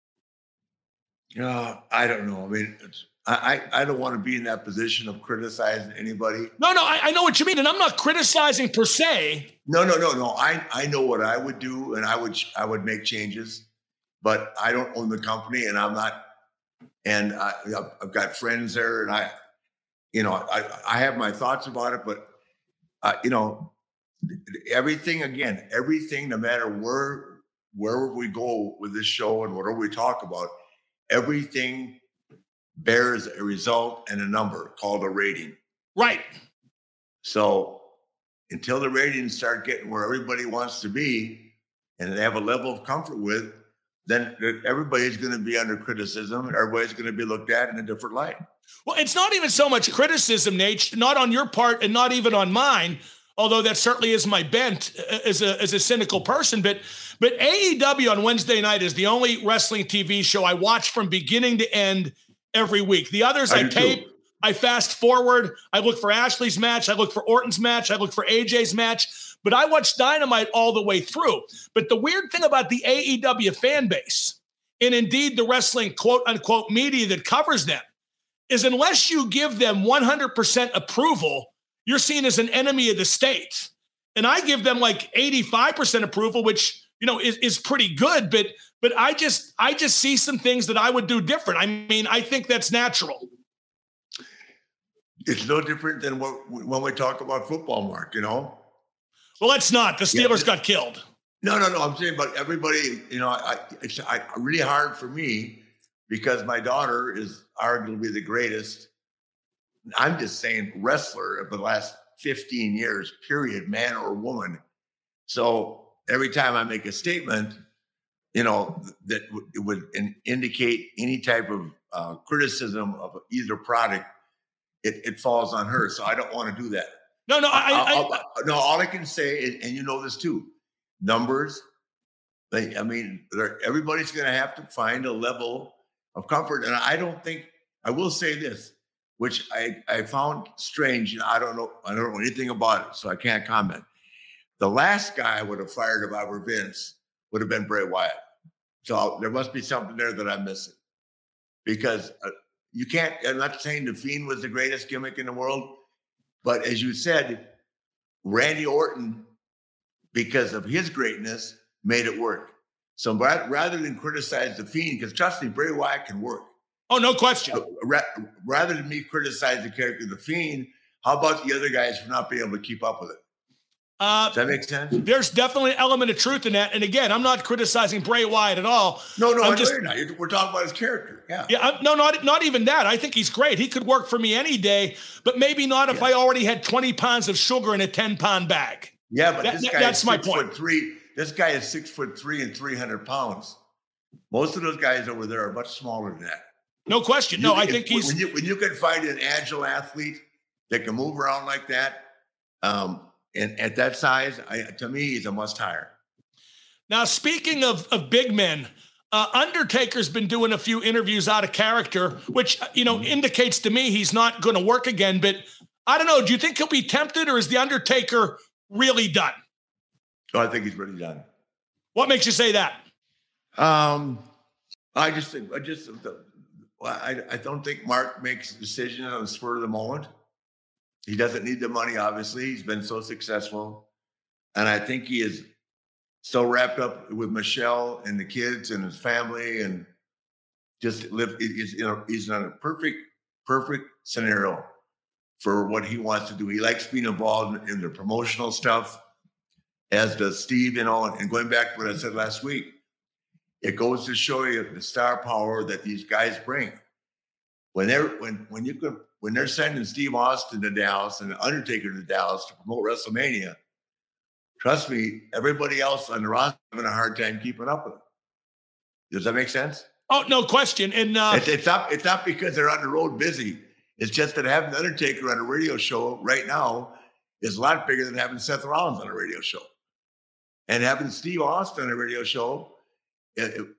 I don't know. I mean, I don't want to be in that position of criticizing anybody. No, I know what you mean. And I'm not criticizing per se. No. I know what I would do, and I would make changes, but I don't own the company, and I'm not. And I've got friends there, and I have my thoughts about it, but everything, no matter where we go with this show and whatever we talk about, everything bears a result and a number called a rating. Right. So until the ratings start getting where everybody wants to be and they have a level of comfort with, then everybody's going to be under criticism and everybody's going to be looked at in a different light. Well, it's not even so much criticism, Nate, not on your part and not even on mine, although that certainly is my bent as a cynical person. But AEW on Wednesday night is the only wrestling TV show I watch from beginning to end every week. The others I tape, I fast forward, I look for Ashley's match, I look for Orton's match, I look for AJ's match, but I watch Dynamite all the way through. But the weird thing about the AEW fan base, and indeed the wrestling quote-unquote media that covers them, is unless you give them 100% approval, you're seen as an enemy of the state. And I give them like 85% approval, which, is pretty good, but I just see some things that I would do different. I mean, I think that's natural. It's no different than when we talk about football, Mark, Well, let's not. The Steelers got killed. No. I'm saying, but everybody, it's really hard for me because my daughter is arguably the greatest, I'm just saying, wrestler of the last 15 years, period, man or woman. So every time I make a statement, that it would indicate any type of criticism of either product, it falls on her. So I don't want to do that. No, all I can say is, and you know this too, numbers. Everybody's going to have to find a level of comfort. And I will say this, which I found strange. I don't know anything about it, so I can't comment. The last guy I would have fired if I were Vince would have been Bray Wyatt. So there must be something there that I'm missing. Because you can't, I'm not saying the Fiend was the greatest gimmick in the world, but as you said, Randy Orton, because of his greatness, made it work. So rather than criticize the Fiend, because trust me, Bray Wyatt can work. Oh, no question. Rather than me criticize the character of the Fiend, how about the other guys for not being able to keep up with it? Does that make sense? There's definitely an element of truth in that. And again, I'm not criticizing Bray Wyatt at all. No, I know you're not. We're talking about his character. Yeah. Yeah. Not even that. I think he's great. He could work for me any day, but maybe not if I already had 20 pounds of sugar in a 10-pound bag. Yeah, but this guy that's is my 6'3". This guy is 6'3" and 300 pounds. Most of those guys over there are much smaller than that. No question. No, I think he's when you can find an agile athlete that can move around like that. And at that size, to me, he's a must-hire. Now, speaking of big men, Undertaker's been doing a few interviews out of character, which, indicates to me he's not going to work again. But I don't know. Do you think he'll be tempted, or is The Undertaker really done? Oh, I think he's really done. What makes you say that? I don't think Mark makes decisions on the spur of the moment. He doesn't need the money, obviously. He's been so successful. And I think he is so wrapped up with Michelle and the kids and his family, and just he's in a perfect scenario for what he wants to do. He likes being involved in the promotional stuff, as does Steve, and going back to what I said last week, it goes to show you the star power that these guys bring. When they're sending Steve Austin to Dallas and the Undertaker to Dallas to promote WrestleMania, trust me, everybody else on the roster is having a hard time keeping up with it. Does that make sense? Oh, no question. And it's not because they're on the road busy. It's just that having the Undertaker on a radio show right now is a lot bigger than having Seth Rollins on a radio show. And having Steve Austin on a radio show, you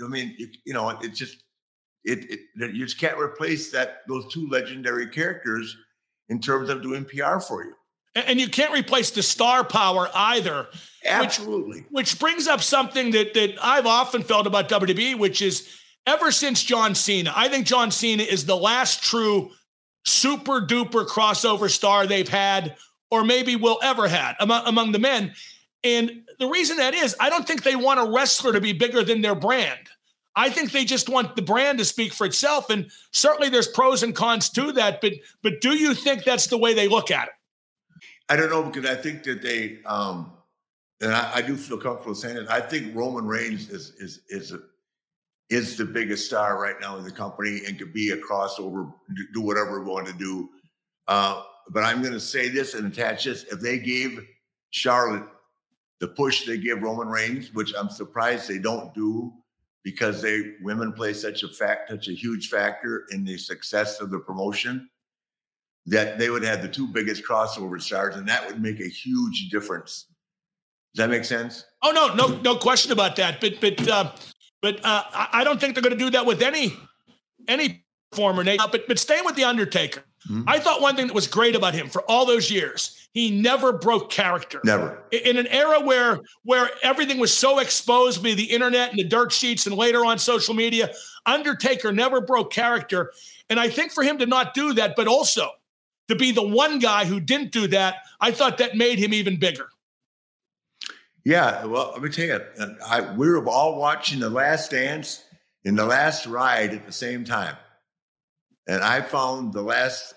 just can't replace those two legendary characters in terms of doing PR for you. And you can't replace the star power either. Absolutely. Which brings up something that I've often felt about WWE, which is ever since John Cena, I think John Cena is the last true super duper crossover star they've had, or maybe will ever had among the men. And the reason that is, I don't think they want a wrestler to be bigger than their brand. I think they just want the brand to speak for itself. And certainly there's pros and cons to that. But do you think that's the way they look at it? I don't know, because I think that they, and I do feel comfortable saying it, I think Roman Reigns is the biggest star right now in the company and could be a crossover, do whatever we want to do. But I'm going to say this and attach this. If they gave Charlotte the push they give Roman Reigns, which I'm surprised they don't do, because women play such a huge factor in the success of the promotion, that they would have the two biggest crossover stars, and that would make a huge difference. Does that make sense? Oh, no question about that. But I don't think they're going to do that with any performer. But staying with The Undertaker, I thought one thing that was great about him for all those years, he never broke character. Never. In an era where everything was so exposed by the internet and the dirt sheets and later on social media, Undertaker never broke character. And I think for him to not do that, but also to be the one guy who didn't do that, I thought that made him even bigger. Yeah, well, let me tell you, we were all watching The Last Dance and The Last Ride at the same time. And I found the last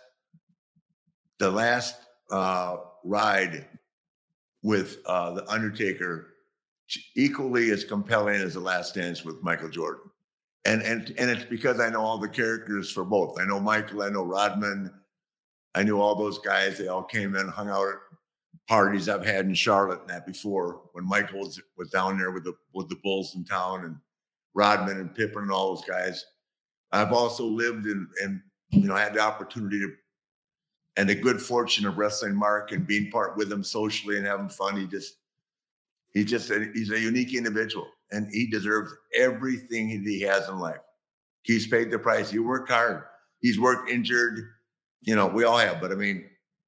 ride with The Undertaker equally as compelling as The Last Dance with Michael Jordan. And it's because I know all the characters for both. I know Michael, I know Rodman, I knew all those guys. They all came in, hung out at parties I've had in Charlotte and that before, when Michael was down there with the Bulls in town, and Rodman and Pippen and all those guys. I've also lived and had the opportunity and the good fortune of wrestling Mark and being part with him socially and having fun. He's a unique individual, and he deserves everything he has in life. He's paid the price. He worked hard. He's worked injured. We all have, but I mean,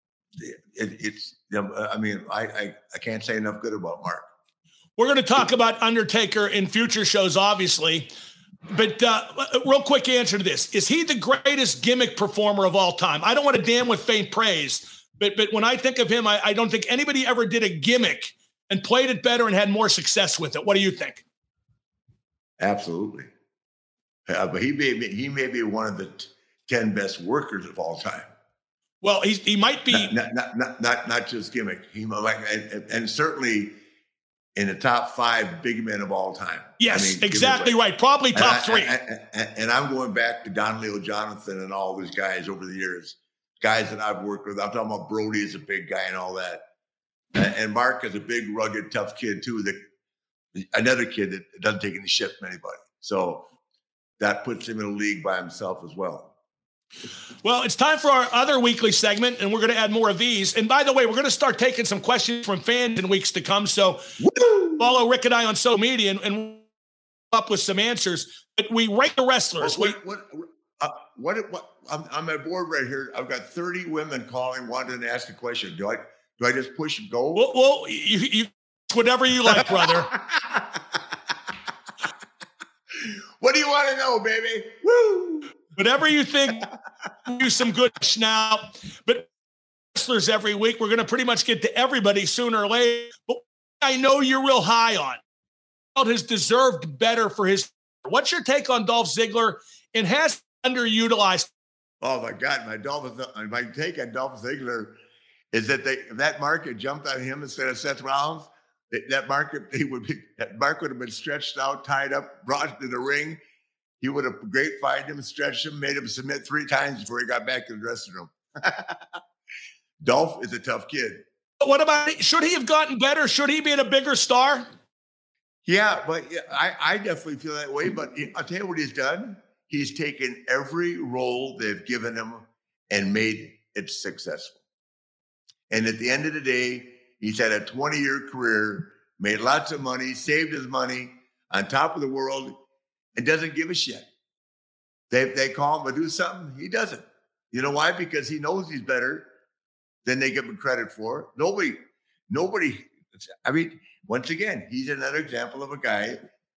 I can't say enough good about Mark. We're going to talk about Undertaker in future shows, obviously. But real quick answer to this. Is he the greatest gimmick performer of all time? I don't want to damn with faint praise, but when I think of him, I don't think anybody ever did a gimmick and played it better and had more success with it. What do you think? Absolutely. But he may be one of the 10 best workers of all time. Well, he might be not just gimmick. He and certainly in the top 5 big men of all time. Yes, exactly right. Probably top 3. And I'm going back to Don Leo Jonathan and all these guys over the years, guys that I've worked with. I'm talking about Brody as a big guy and all that. And Mark is a big, rugged, tough kid too. Another kid that doesn't take any shit from anybody. So that puts him in a league by himself as well. Well, it's time for our other weekly segment, and we're going to add more of these. And by the way, we're going to start taking some questions from fans in weeks to come. So follow Rick and I on social media and up with some answers. But we rank the wrestlers. I'm on my board right here. I've got 30 women calling, wanting to ask a question. Do I just push and go? Well, you whatever you like, brother. What do you want to know, baby? Woo! Whatever you think, do some good now. But wrestlers every week, we're going to pretty much get to everybody sooner or later. But I know you're real high on. Has deserved better for his. What's your take on Dolph Ziggler and has underutilized? Oh my God, my take on Dolph Ziggler is that that market jumped on him instead of Seth Rollins. That market would have been stretched out, tied up, brought to the ring. He would have grapevined him, stretched him, made him submit 3 times before he got back to the dressing room. Dolph is a tough kid. What about it? Should he have gotten better? Should he be a bigger star? Yeah, but I definitely feel that way. But I'll tell you what he's done. He's taken every role they've given him and made it successful. And at the end of the day, he's had a 20-year career, made lots of money, saved his money, on top of the world, and doesn't give a shit. They call him to do something, he doesn't. You know why? Because he knows he's better than they give him credit for. Nobody. I mean, once again, he's another example of a guy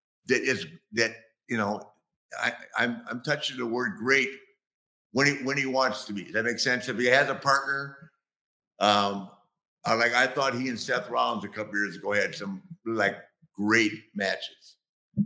I'm touching the word great when he wants to be. Does that make sense? If he has a partner, I thought he and Seth Rollins a couple years ago had some great matches.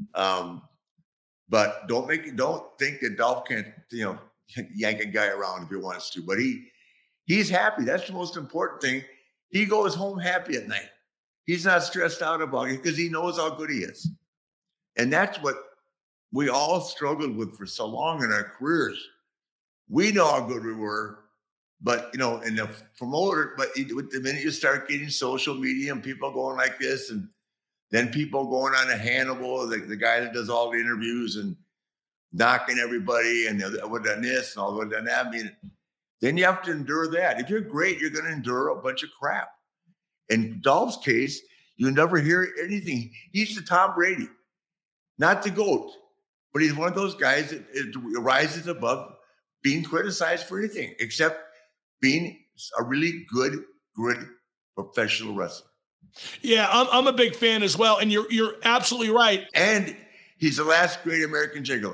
But don't think that Dolph can't, yank a guy around if he wants to. But he's happy. That's the most important thing. He goes home happy at night. He's not stressed out about it because he knows how good he is. And that's what we all struggled with for so long in our careers. We know how good we were, but in the promoter, but the minute you start getting social media and people going like this, and then people going on to Hannibal, the guy that does all the interviews and knocking everybody, and we've done this and all we've done that. I mean, then you have to endure that. If you're great, you're going to endure a bunch of crap. In Dolph's case, you never hear anything. He's the Tom Brady, not the GOAT, but he's one of those guys that rises above being criticized for anything except being a really good professional wrestler. Yeah, I'm a big fan as well, and you're absolutely right. And he's the last great American gigolo.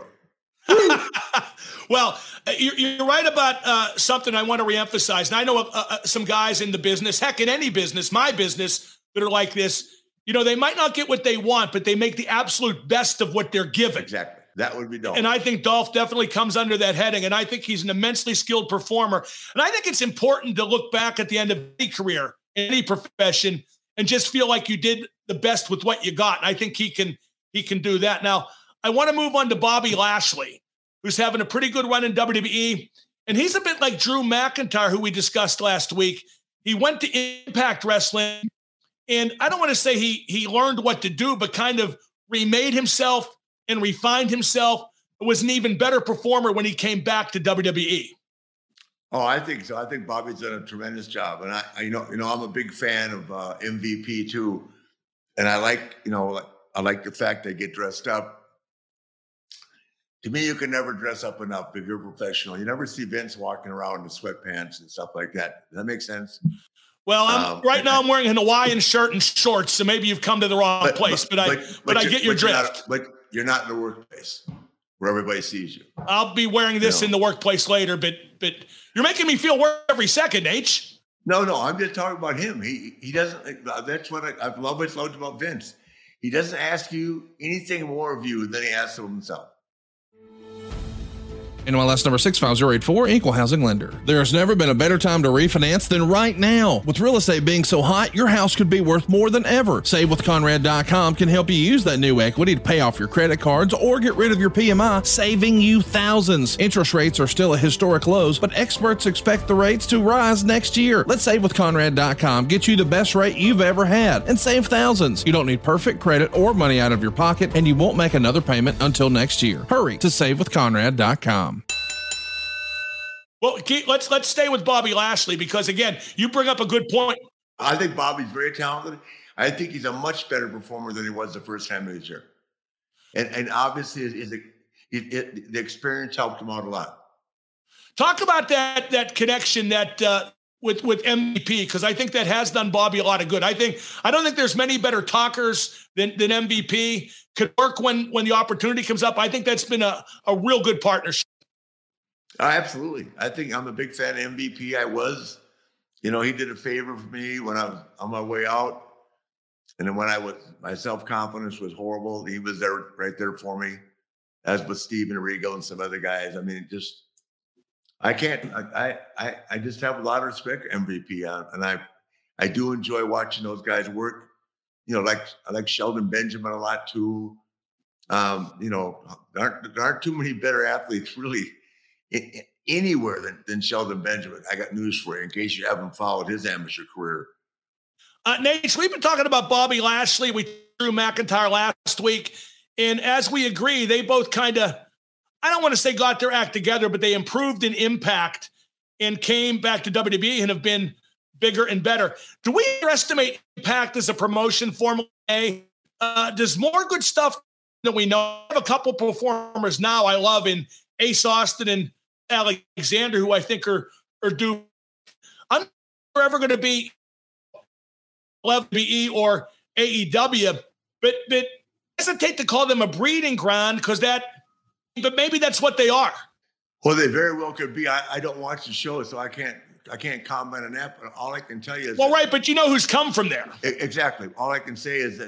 Well, you're right about something I want to reemphasize. And I know some guys in the business, heck, in any business, my business, that are like this. They might not get what they want, but they make the absolute best of what they're given. Exactly. That would be Dolph. And I think Dolph definitely comes under that heading. And I think he's an immensely skilled performer. And I think it's important to look back at the end of any career, any profession, and just feel like you did the best with what you got. And I think he can do that. Now, I want to move on to Bobby Lashley, who's having a pretty good run in WWE. And he's a bit like Drew McIntyre, who we discussed last week. He went to Impact Wrestling, and I don't want to say he learned what to do, but kind of remade himself and refined himself. Was an even better performer when he came back to WWE. Oh, I think so. I think Bobby's done a tremendous job. And I'm a big fan of MVP too. And I like the fact they get dressed up. To me, you can never dress up enough if you're a professional. You never see Vince walking around in sweatpants and stuff like that. Does that make sense? Well, right now I'm wearing an Hawaiian shirt and shorts, so maybe you've come to the wrong place. But I get your drift. But you're not in the workplace where everybody sees you. I'll be wearing this in the workplace later, but you're making me feel worse every second, H. No, I'm just talking about him. He doesn't. That's what I've always loved about Vince. He doesn't ask you anything more of you than he asks of himself. NMLS number 65084, Equal Housing Lender. There has never been a better time to refinance than right now. With real estate being so hot, your house could be worth more than ever. SaveWithConrad.com can help you use that new equity to pay off your credit cards or get rid of your PMI, saving you thousands. Interest rates are still at historic lows, but experts expect the rates to rise next year. Let SaveWithConrad.com get you the best rate you've ever had and save thousands. You don't need perfect credit or money out of your pocket, and you won't make another payment until next year. Hurry to SaveWithConrad.com. Well, let's stay with Bobby Lashley because, again, you bring up a good point. I think Bobby's very talented. I think he's a much better performer than he was the first time he was here. And obviously, the experience helped him out a lot. Talk about that connection that with MVP, because I think that has done Bobby a lot of good. I don't think there's many better talkers than MVP. Could work when the opportunity comes up. I think that's been a real good partnership. Absolutely. I think I'm a big fan of MVP. I was, he did a favor for me when I was on my way out. And then when my self-confidence was horrible, he was there, right there for me, as with Steven Regal and some other guys. I mean, I just have a lot of respect for MVP. And I do enjoy watching those guys work. I like Sheldon Benjamin a lot too. There aren't too many better athletes really anywhere than Sheldon Benjamin. I got news for you in case you haven't followed his amateur career. Nate, so we've been talking about Bobby Lashley. We threw McIntyre last week. And as we agree, they both kind of, I don't want to say got their act together, but they improved in Impact and came back to WWE and have been bigger and better. Do we underestimate Impact as a promotion formula? Does more good stuff than we know? I have a couple performers now I love in Ace Austin and Alexander, who I think are due. I'm never ever going to be WWE or AEW, but I hesitate to call them a breeding ground but maybe that's what they are. Well, they very well could be. I don't watch the show, so I can't comment on that. But all I can tell you is right. But you know who's come from there. Exactly. All I can say is that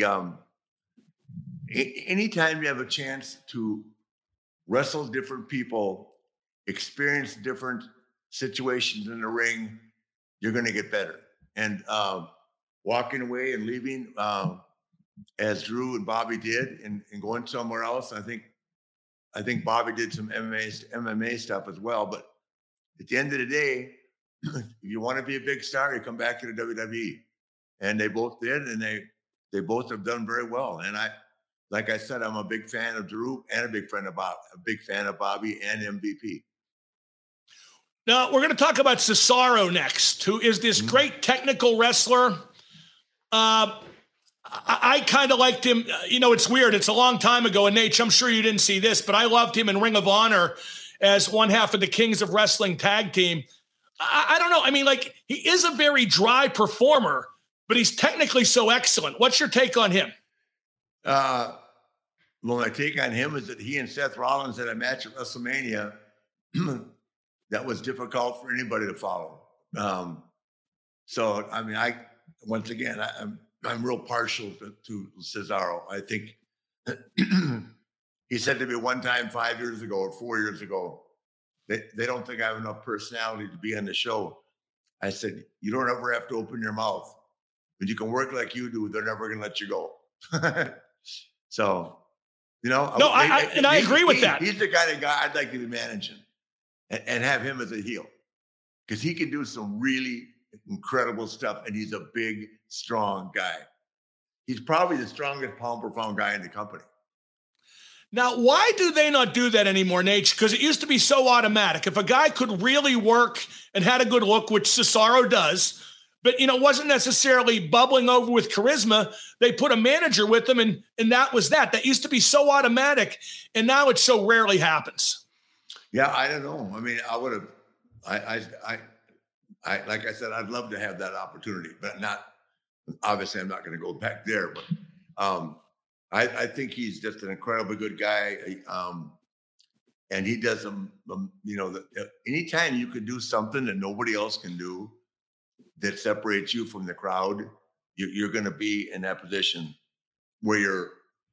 anytime you have a chance to wrestle different people, experience different situations in the ring, you're going to get better. And walking away and leaving, as Drew and Bobby did, and going somewhere else, I think Bobby did some MMA stuff as well. But at the end of the day, if you want to be a big star, you come back to the WWE. And they both did, and they both have done very well. And like I said, I'm a big fan of Drew and a big fan of Bobby and MVP. Now, we're going to talk about Cesaro next, who is this great technical wrestler. I kind of liked him. It's weird. It's a long time ago. And Nate, I'm sure you didn't see this, but I loved him in Ring of Honor as one half of the Kings of Wrestling tag team. I don't know. I mean, he is a very dry performer, but he's technically so excellent. What's your take on him? Well, my take on him is that he and Seth Rollins had a match at WrestleMania that was difficult for anybody to follow. So, I mean, I'm real partial to Cesaro. I think he said to me one time 5 years ago or 4 years ago, they don't think I have enough personality to be on the show. I said, you don't ever have to open your mouth. When you can work like you do, they're never going to let you go. So, I agree with that. He's the kind of guy I'd like to be managing and have him as a heel, because he can do some really incredible stuff, and he's a big, strong guy. He's probably the strongest pound-per-pound guy in the company. Now, why do they not do that anymore, Nate? Because it used to be so automatic. If a guy could really work and had a good look, which Cesaro does, but, wasn't necessarily bubbling over with charisma, they put a manager with him, and that was that. That used to be so automatic, and now it so rarely happens. Yeah, I don't know. I mean, I would have – like I said, I'd love to have that opportunity, but obviously I'm not going to go back there, but I think he's just an incredibly good guy. And he does anytime you can do something that nobody else can do that separates you from the crowd, you're going to be in that position where you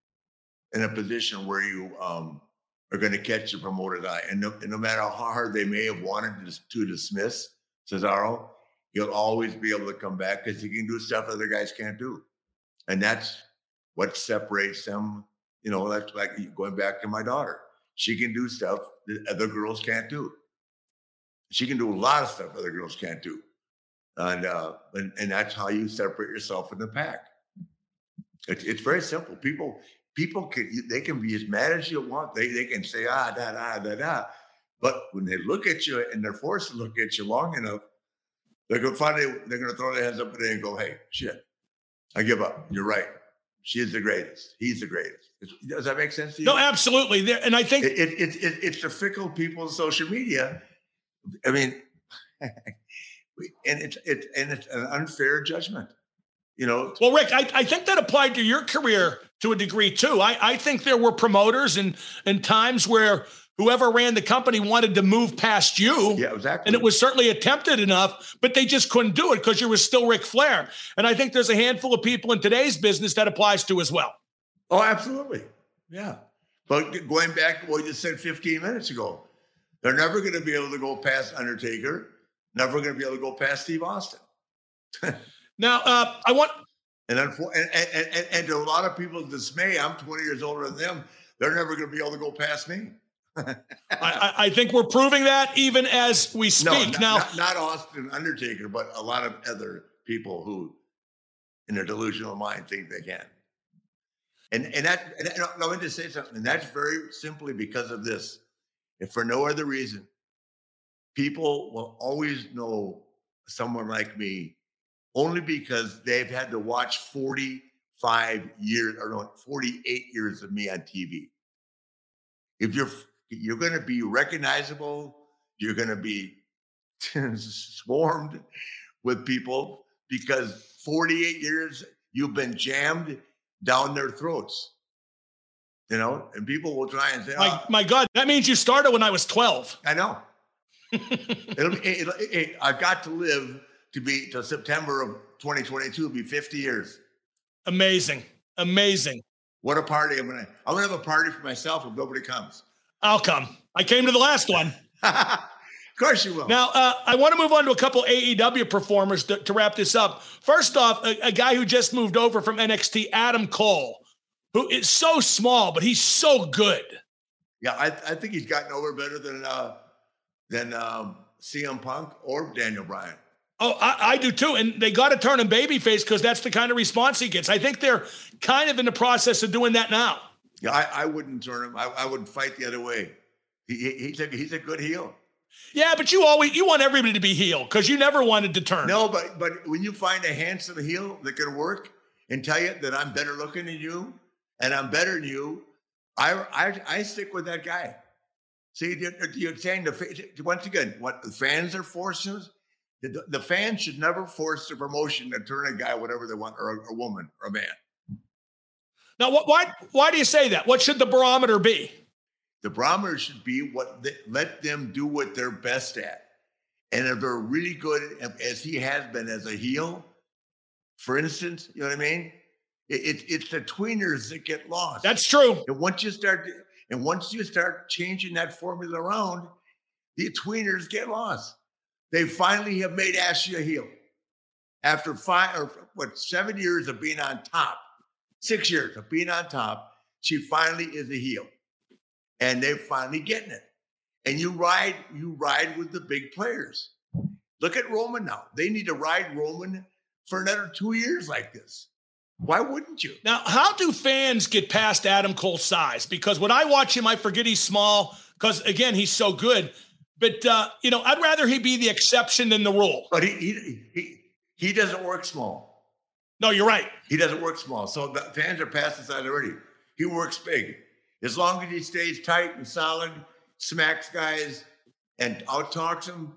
are going to catch the promoter's eye. And no matter how hard they may have wanted to dismiss Cesaro, he'll always be able to come back because he can do stuff other guys can't do. And that's what separates them. That's like going back to my daughter. She can do stuff that other girls can't do. She can do a lot of stuff other girls can't do. And that's how you separate yourself from the pack. It's very simple. People can be as mad as you want. They can say, da, da, da, da. But when they look at you and they're forced to look at you long enough, they're going to throw their hands up and go, hey, shit, I give up. You're right. She is the greatest. He's the greatest. Does that make sense to you? No, absolutely. And I think it's the fickle people in social media. I mean, and it's an unfair judgment. Well, Rick, I think that applied to your career to a degree too. I think there were promoters and times where whoever ran the company wanted to move past you. Yeah, exactly. And it was certainly attempted enough, but they just couldn't do it because you were still Ric Flair. And I think there's a handful of people in today's business that applies to as well. Oh, absolutely. Yeah. But going back to what you said 15 minutes ago, they're never going to be able to go past Undertaker, never going to be able to go past Steve Austin. Now, I want... And to a lot of people's dismay, I'm 20 years older than them. They're never going to be able to go past me. I think we're proving that even as we speak. No, not Austin Undertaker, but a lot of other people who, in their delusional mind, think they can. And let me just say something. And that's very simply because of this. If for no other reason, people will always know someone like me only because they've had to watch 48 years of me on TV. If you're going to be recognizable, you're going to be swarmed with people because 48 years you've been jammed down their throats, and people will try and say, my God, that means you started when I was 12. I know. I've got to live to September of 2022, it'll be 50 years. Amazing. What a party. I'm going to have a party for myself if nobody comes. I'll come. I came to the last one. Of course you will. Now, I want to move on to a couple AEW performers to wrap this up. First off, a guy who just moved over from NXT, Adam Cole, who is so small, but he's so good. Yeah, I think he's gotten over better than CM Punk or Daniel Bryan. Oh, I do too. And they got to turn him babyface because that's the kind of response he gets. I think they're kind of in the process of doing that now. Yeah, I wouldn't turn him. I would fight the other way. He's a good heel. Yeah, but you want everybody to be heel because you never wanted to turn. No, but when you find a handsome heel that can work and tell you that I'm better looking than you and I'm better than you, I stick with that guy. See, you're saying once again, what the fans are forcing. The fans should never force the promotion to turn a guy whatever they want, or a woman, or a man. Now, why do you say that? What should the barometer be? The barometer should be let them do what they're best at. And if they're really good, as he has been as a heel, for instance, you know what I mean? It's the tweeners that get lost. That's true. And once you start changing that formula around, the tweeners get lost. They finally have made Ashley a heel. After 7 years of being on top, 6 years of being on top, she finally is a heel. And they're finally getting it. And you ride with the big players. Look at Roman now. They need to ride Roman for another 2 years like this. Why wouldn't you? Now, how do fans get past Adam Cole's size? Because when I watch him, I forget he's small because, again, he's so good. But, I'd rather he be the exception than the rule. But he doesn't work small. No, you're right. He doesn't work small. So the fans are past the side already. He works big. As long as he stays tight and solid, smacks guys and out-talks them,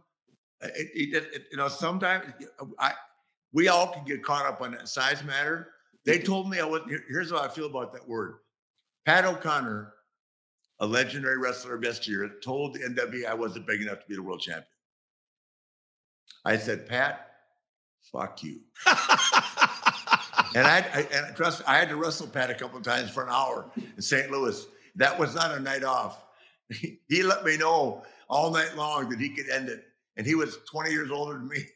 sometimes we all can get caught up on that size matter. They told me here's how I feel about that word. Pat O'Connor, a legendary wrestler of yesteryear, told the NWA I wasn't big enough to be the world champion. I said, Pat, fuck you. And I trust, I had to wrestle Pat a couple of times for an hour in St. Louis. That was not a night off. He let me know all night long that he could end it. And he was 20 years older than me.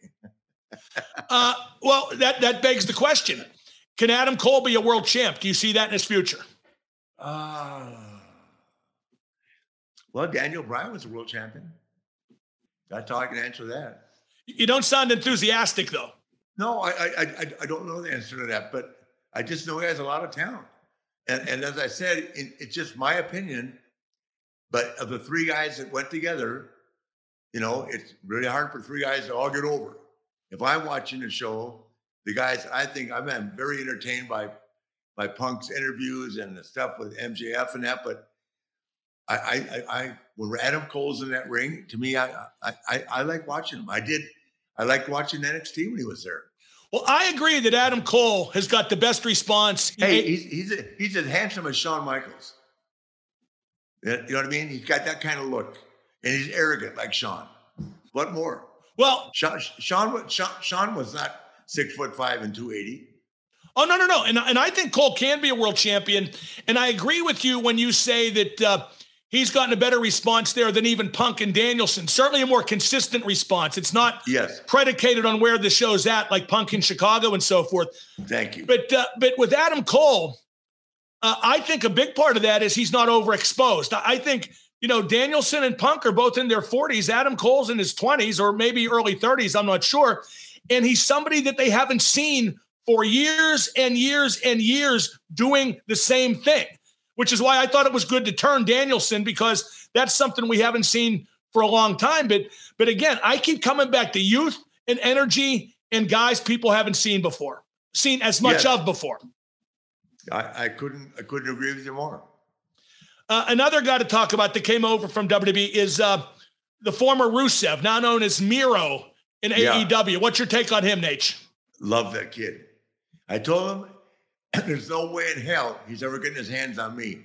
Well, that begs the question. Can Adam Cole be a world champ? Do you see that in his future? Well, Daniel Bryan was a world champion. That's how I can answer that. You don't sound enthusiastic, though. No, I don't know the answer to that, but I just know he has a lot of talent. And as I said, it's just my opinion. But of the three guys that went together, it's really hard for three guys to all get over. If I'm watching the show, the guys, I think I'm very entertained by Punk's interviews and the stuff with MJF and that. But I when Adam Cole's in that ring, to me, I like watching him. I liked watching NXT when he was there. Well, I agree that Adam Cole has got the best response. Hey, he's as handsome as Shawn Michaels. You know what I mean? He's got that kind of look, and he's arrogant like Shawn. What more? Well, Shawn was not 6'5" and 280. Oh, no. And I think Cole can be a world champion. And I agree with you when you say that he's gotten a better response there than even Punk and Danielson. Certainly a more consistent response. It's not predicated on where the show's at, like Punk in Chicago and so forth. Thank you. But with Adam Cole, I think a big part of that is he's not overexposed. I think, Danielson and Punk are both in their 40s. Adam Cole's in his 20s or maybe early 30s. I'm not sure. And he's somebody that they haven't seen for years and years and years doing the same thing, which is why I thought it was good to turn Danielson, because that's something we haven't seen for a long time. But again, I keep coming back to youth and energy and guys people haven't seen as much of before. I couldn't agree with you more. Another guy to talk about that came over from WWE is the former Rusev, now known as Miro in AEW. What's your take on him, Nate? Love that kid. I told him there's no way in hell he's ever getting his hands on me.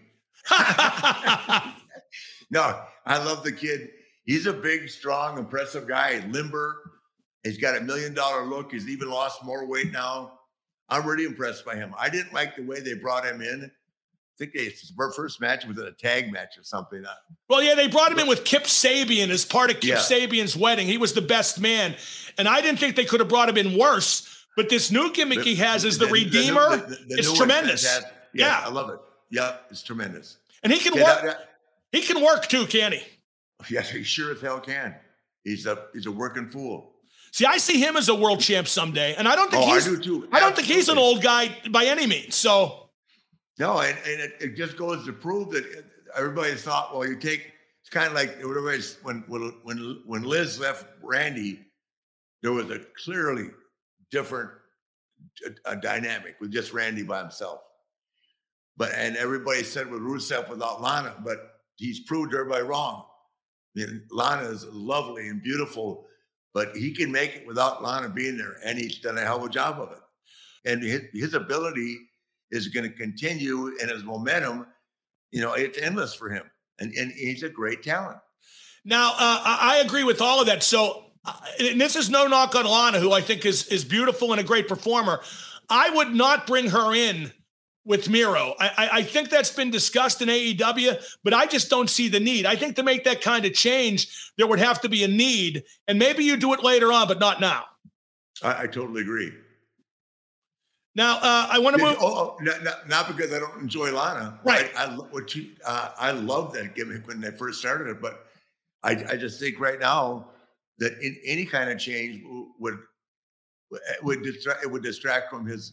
No, I love the kid. He's a big, strong, impressive guy, limber. He's got $1 million look. He's even lost more weight now. I'm really impressed by him. I didn't like the way they brought him in. I think his first match was a tag match or something. Well, yeah, they brought him in with Kip Sabian as part of Kip Sabian's wedding. He was the best man. And I didn't think they could have brought him in worse. But this new gimmick he has as the Redeemer, it's tremendous. Yeah, I love it. Yeah, it's tremendous. And he can work. He can work too, can't he? Yes, he sure as hell can. He's a working fool. See, I see him as a world champ someday, and I don't think I do too. I don't think he's an old guy by any means. So no, and it just goes to prove that everybody thought, well, it's kind of like everybody's when Liz left Randy, there was a clearly different dynamic with just Randy by himself. And everybody said with Rusev without Lana, but he's proved everybody wrong. I mean, Lana is lovely and beautiful, but he can make it without Lana being there, and he's done a hell of a job of it. And his ability is going to continue, and his momentum, it's endless for him. And he's a great talent. Now, I agree with all of that. So, and this is no knock on Lana, who I think is beautiful and a great performer. I would not bring her in with Miro. I think that's been discussed in AEW, but I just don't see the need. I think to make that kind of change, there would have to be a need, and maybe you do it later on, but not now. I totally agree. Now, I want to move. Not because I don't enjoy Lana. Right. I love that gimmick when they first started it, but I just think right now that any kind of change would distract from his.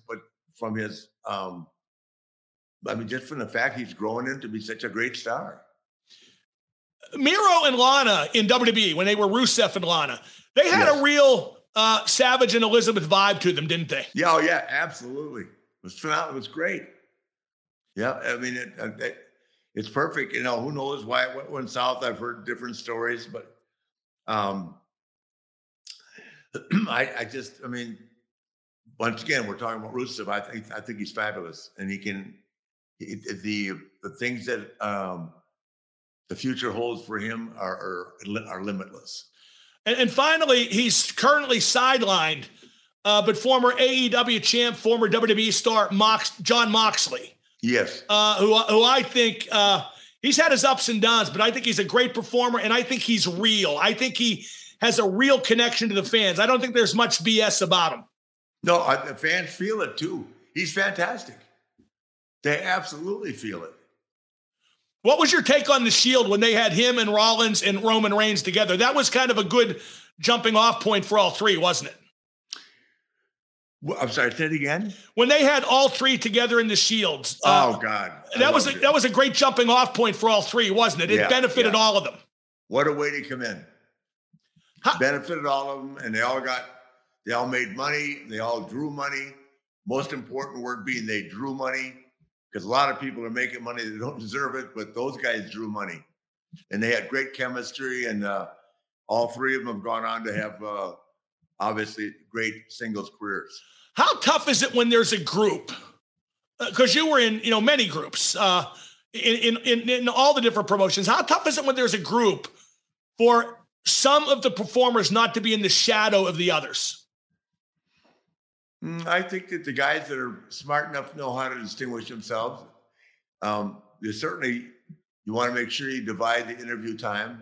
I mean, just from the fact he's growing into be such a great star. Miro and Lana in WWE, when they were Rusev and Lana, they had a real Savage and Elizabeth vibe to them, didn't they? Yeah, oh yeah, absolutely. It was phenomenal. It was great. Yeah, I mean, it's perfect. Who knows why it went south? I've heard different stories, but I mean, once again, we're talking about Rusev. I think he's fabulous, and he can. The things that the future holds for him are limitless. And finally, he's currently sidelined, but former AEW champ, former WWE star Jon Moxley. Yes. Who I think he's had his ups and downs, but I think he's a great performer, and I think he's real. I think he has a real connection to the fans. I don't think there's much BS about him. No, the fans feel it too. He's fantastic. They absolutely feel it. What was your take on the Shield when they had him and Rollins and Roman Reigns together? That was kind of a good jumping off point for all three, wasn't it? I'm sorry, say it again. When they had all three together in the Shields. Oh God, that was a great jumping off point for all three, wasn't it? It benefited all of them. What a way to come in. Benefited all of them, and they all made money. They all drew money. Most important word being they drew money, because a lot of people are making money that don't deserve it, but those guys drew money, and they had great chemistry. And all three of them have gone on to have obviously great singles careers. How tough is it when there's a group? Because you were in many groups in all the different promotions. How tough is it when there's a group for some of the performers not to be in the shadow of the others? I think that the guys that are smart enough know how to distinguish themselves. You want to make sure you divide the interview time.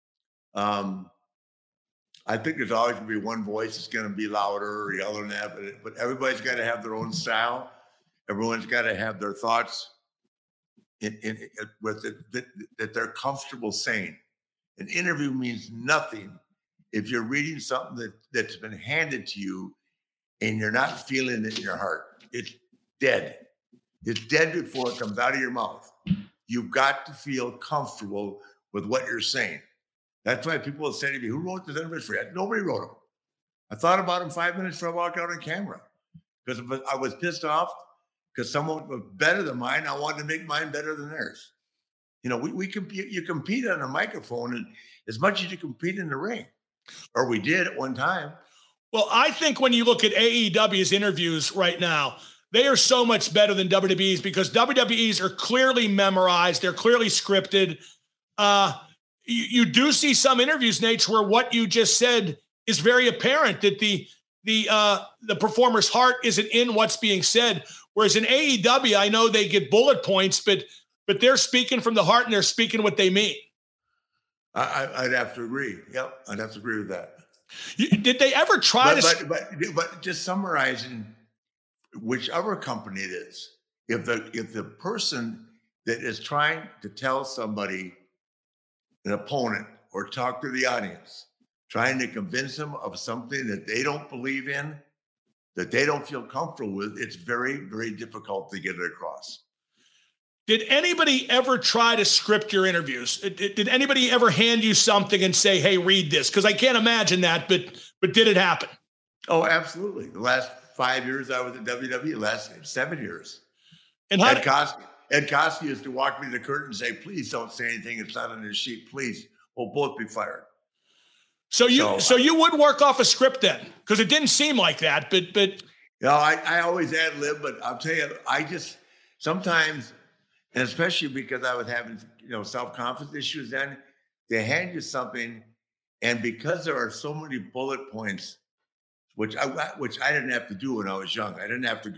I think there's always going to be one voice that's going to be louder or yelling than that, but everybody's got to have their own style. Everyone's got to have their thoughts with it, that they're comfortable saying. An interview means nothing if you're reading something that's been handed to you and you're not feeling it in your heart. It's dead. It's dead before it comes out of your mouth. You've got to feel comfortable with what you're saying. That's why people will say to me, who wrote this interview for you? Nobody wrote them. I thought about them 5 minutes before I walked out on camera because I was pissed off because someone was better than mine. I wanted to make mine better than theirs. We compete. You compete on a microphone and as much as you compete in the ring, or we did at one time. Well, I think when you look at AEW's interviews right now, they are so much better than WWE's because WWE's are clearly memorized. They're clearly scripted. You do see some interviews, Nate, where what you just said is very apparent, that the performer's heart isn't in what's being said. Whereas in AEW, I know they get bullet points, but they're speaking from the heart and they're speaking what they mean. I'd have to agree. Yep, I'd have to agree with that. Did they ever try But just summarizing, whichever company it is, if the person that is trying to tell somebody, an opponent, or talk to the audience, trying to convince them of something that they don't believe in, that they don't feel comfortable with, it's very, very difficult to get it across. Did anybody ever try to script your interviews? Did anybody ever hand you something and say, hey, read this? Because I can't imagine that, but did it happen? Oh, absolutely. The last 5 years I was at WWE, the last 7 years. And Ed Koski used to walk me to the curtain and say, please don't say anything. It's not on your sheet. Please, we'll both be fired. So you would work off a script then? Because it didn't seem like that, but. I always ad lib, but I'll tell you, I just sometimes, and especially because I was having, self-confidence issues then, they hand you something, and because there are so many bullet points, which I didn't have to do when I was young. I didn't have to.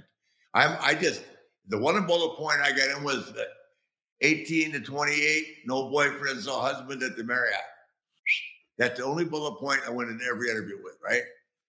The one bullet point I got in was 18 to 28, no boyfriend, no husband at the Marriott. That's the only bullet point I went in every interview with, right?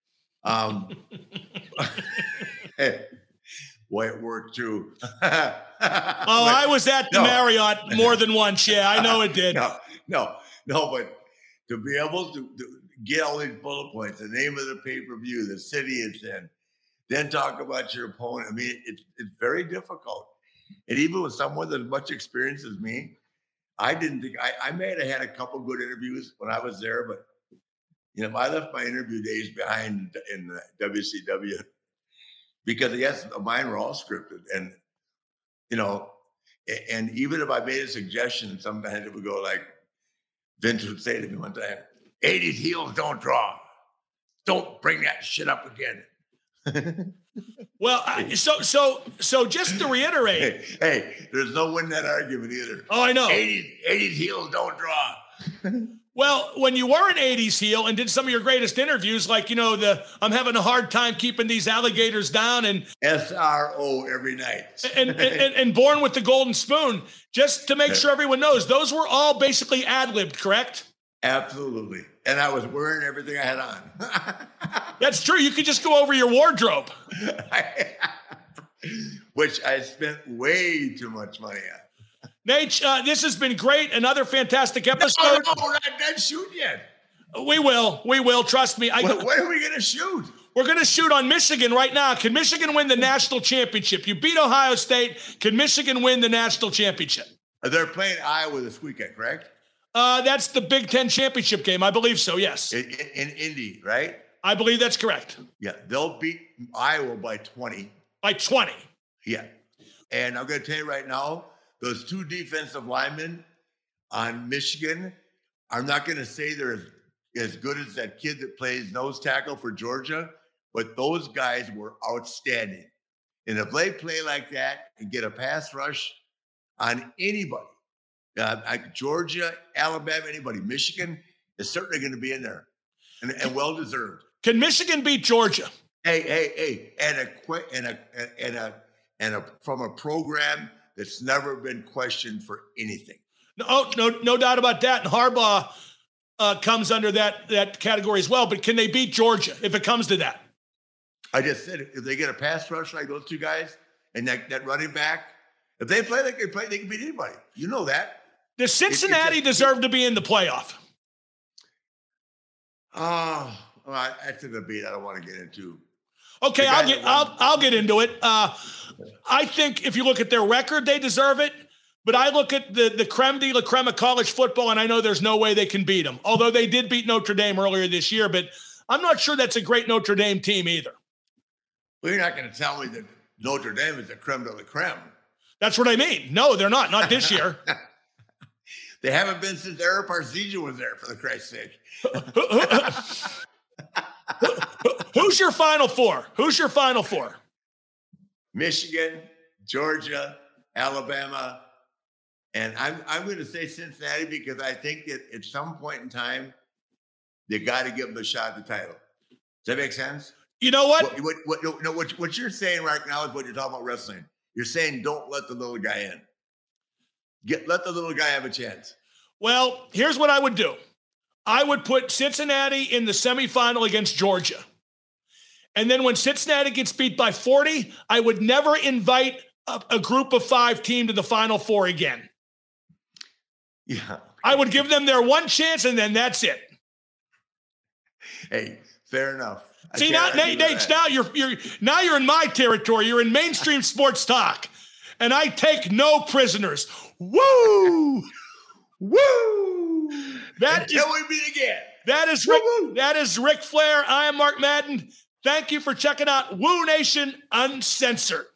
Boy, it worked too. I was at the Marriott more than once. Yeah, I know it did. No, but to be able to get all these bullet points, the name of the pay-per-view, the city it's in, then talk about your opponent. I mean, it's very difficult. And even with someone with as much experience as me, I didn't think I may have had a couple good interviews when I was there, but I left my interview days behind in WCW because yes, mine were all scripted, and and even if I made a suggestion, sometimes it would go like Vince would say to me one time, "80s heels don't draw. Don't bring that shit up again." Well, so just to reiterate, hey, there's no winning that argument either. Oh, I know. 80s heels don't draw. Well, when you were an 80s heel and did some of your greatest interviews, like I'm having a hard time keeping these alligators down, and SRO every night, and Born with the Golden Spoon, just to make sure everyone knows, those were all basically ad-libbed, correct? Absolutely. And I was wearing everything I had on. That's true. You could just go over your wardrobe. Which I spent way too much money on. Nate, this has been great. Another fantastic episode. No, we're not done shooting yet. We will. Trust me. When are we going to shoot? We're going to shoot on Michigan right now. Can Michigan win the national championship? You beat Ohio State. Can Michigan win the national championship? They're playing Iowa this weekend, correct? That's the Big Ten championship game. I believe so, yes. In Indy, right? I believe that's correct. Yeah, they'll beat Iowa by 20. By 20. Yeah. And I'm going to tell you right now, those two defensive linemen on Michigan, I'm not going to say they're as good as that kid that plays nose tackle for Georgia, but those guys were outstanding. And if they play like that and get a pass rush on anybody, like Georgia, Alabama, anybody, Michigan is certainly going to be in there, and well deserved. Can Michigan beat Georgia? Hey, and from a program that's never been questioned for anything. No doubt about that. And Harbaugh comes under that category as well. But can they beat Georgia if it comes to that? I just said if they get a pass rush like those two guys and that running back, if they play like they play, they can beat anybody. You know that. Does Cincinnati deserve to be in the playoff? Oh, well, that's a debate I don't want to get into. Okay, I'll get into it. I think if you look at their record, they deserve it. But I look at the creme de la creme of college football, and I know there's no way they can beat them. Although they did beat Notre Dame earlier this year, but I'm not sure that's a great Notre Dame team either. Well, you're not going to tell me that Notre Dame is the creme de la creme. That's what I mean. No, they're not. Not this year. They haven't been since Eric Parseghian was there, for the Christ's sake. Who's your Final Four? Who's your Final Four? Michigan, Georgia, Alabama, and I'm going to say Cincinnati because I think that at some point in time, they got to give them a shot at the title. Does that make sense? You know what? What you're saying right now is what you're talking about wrestling. You're saying don't let the little guy in. Let the little guy have a chance. Well, here's what I would do. I would put Cincinnati in the semifinal against Georgia. And then when Cincinnati gets beat by 40, I would never invite a group of 5 team to the Final Four again. Yeah. I would give them their one chance, and then that's it. Hey, fair enough. See, now, Nate, now you're in my territory. You're in mainstream sports talk. And I take no prisoners. Woo! Woo! Until we meet again. That is Ric Flair. I am Mark Madden. Thank you for checking out Woo Nation Uncensored.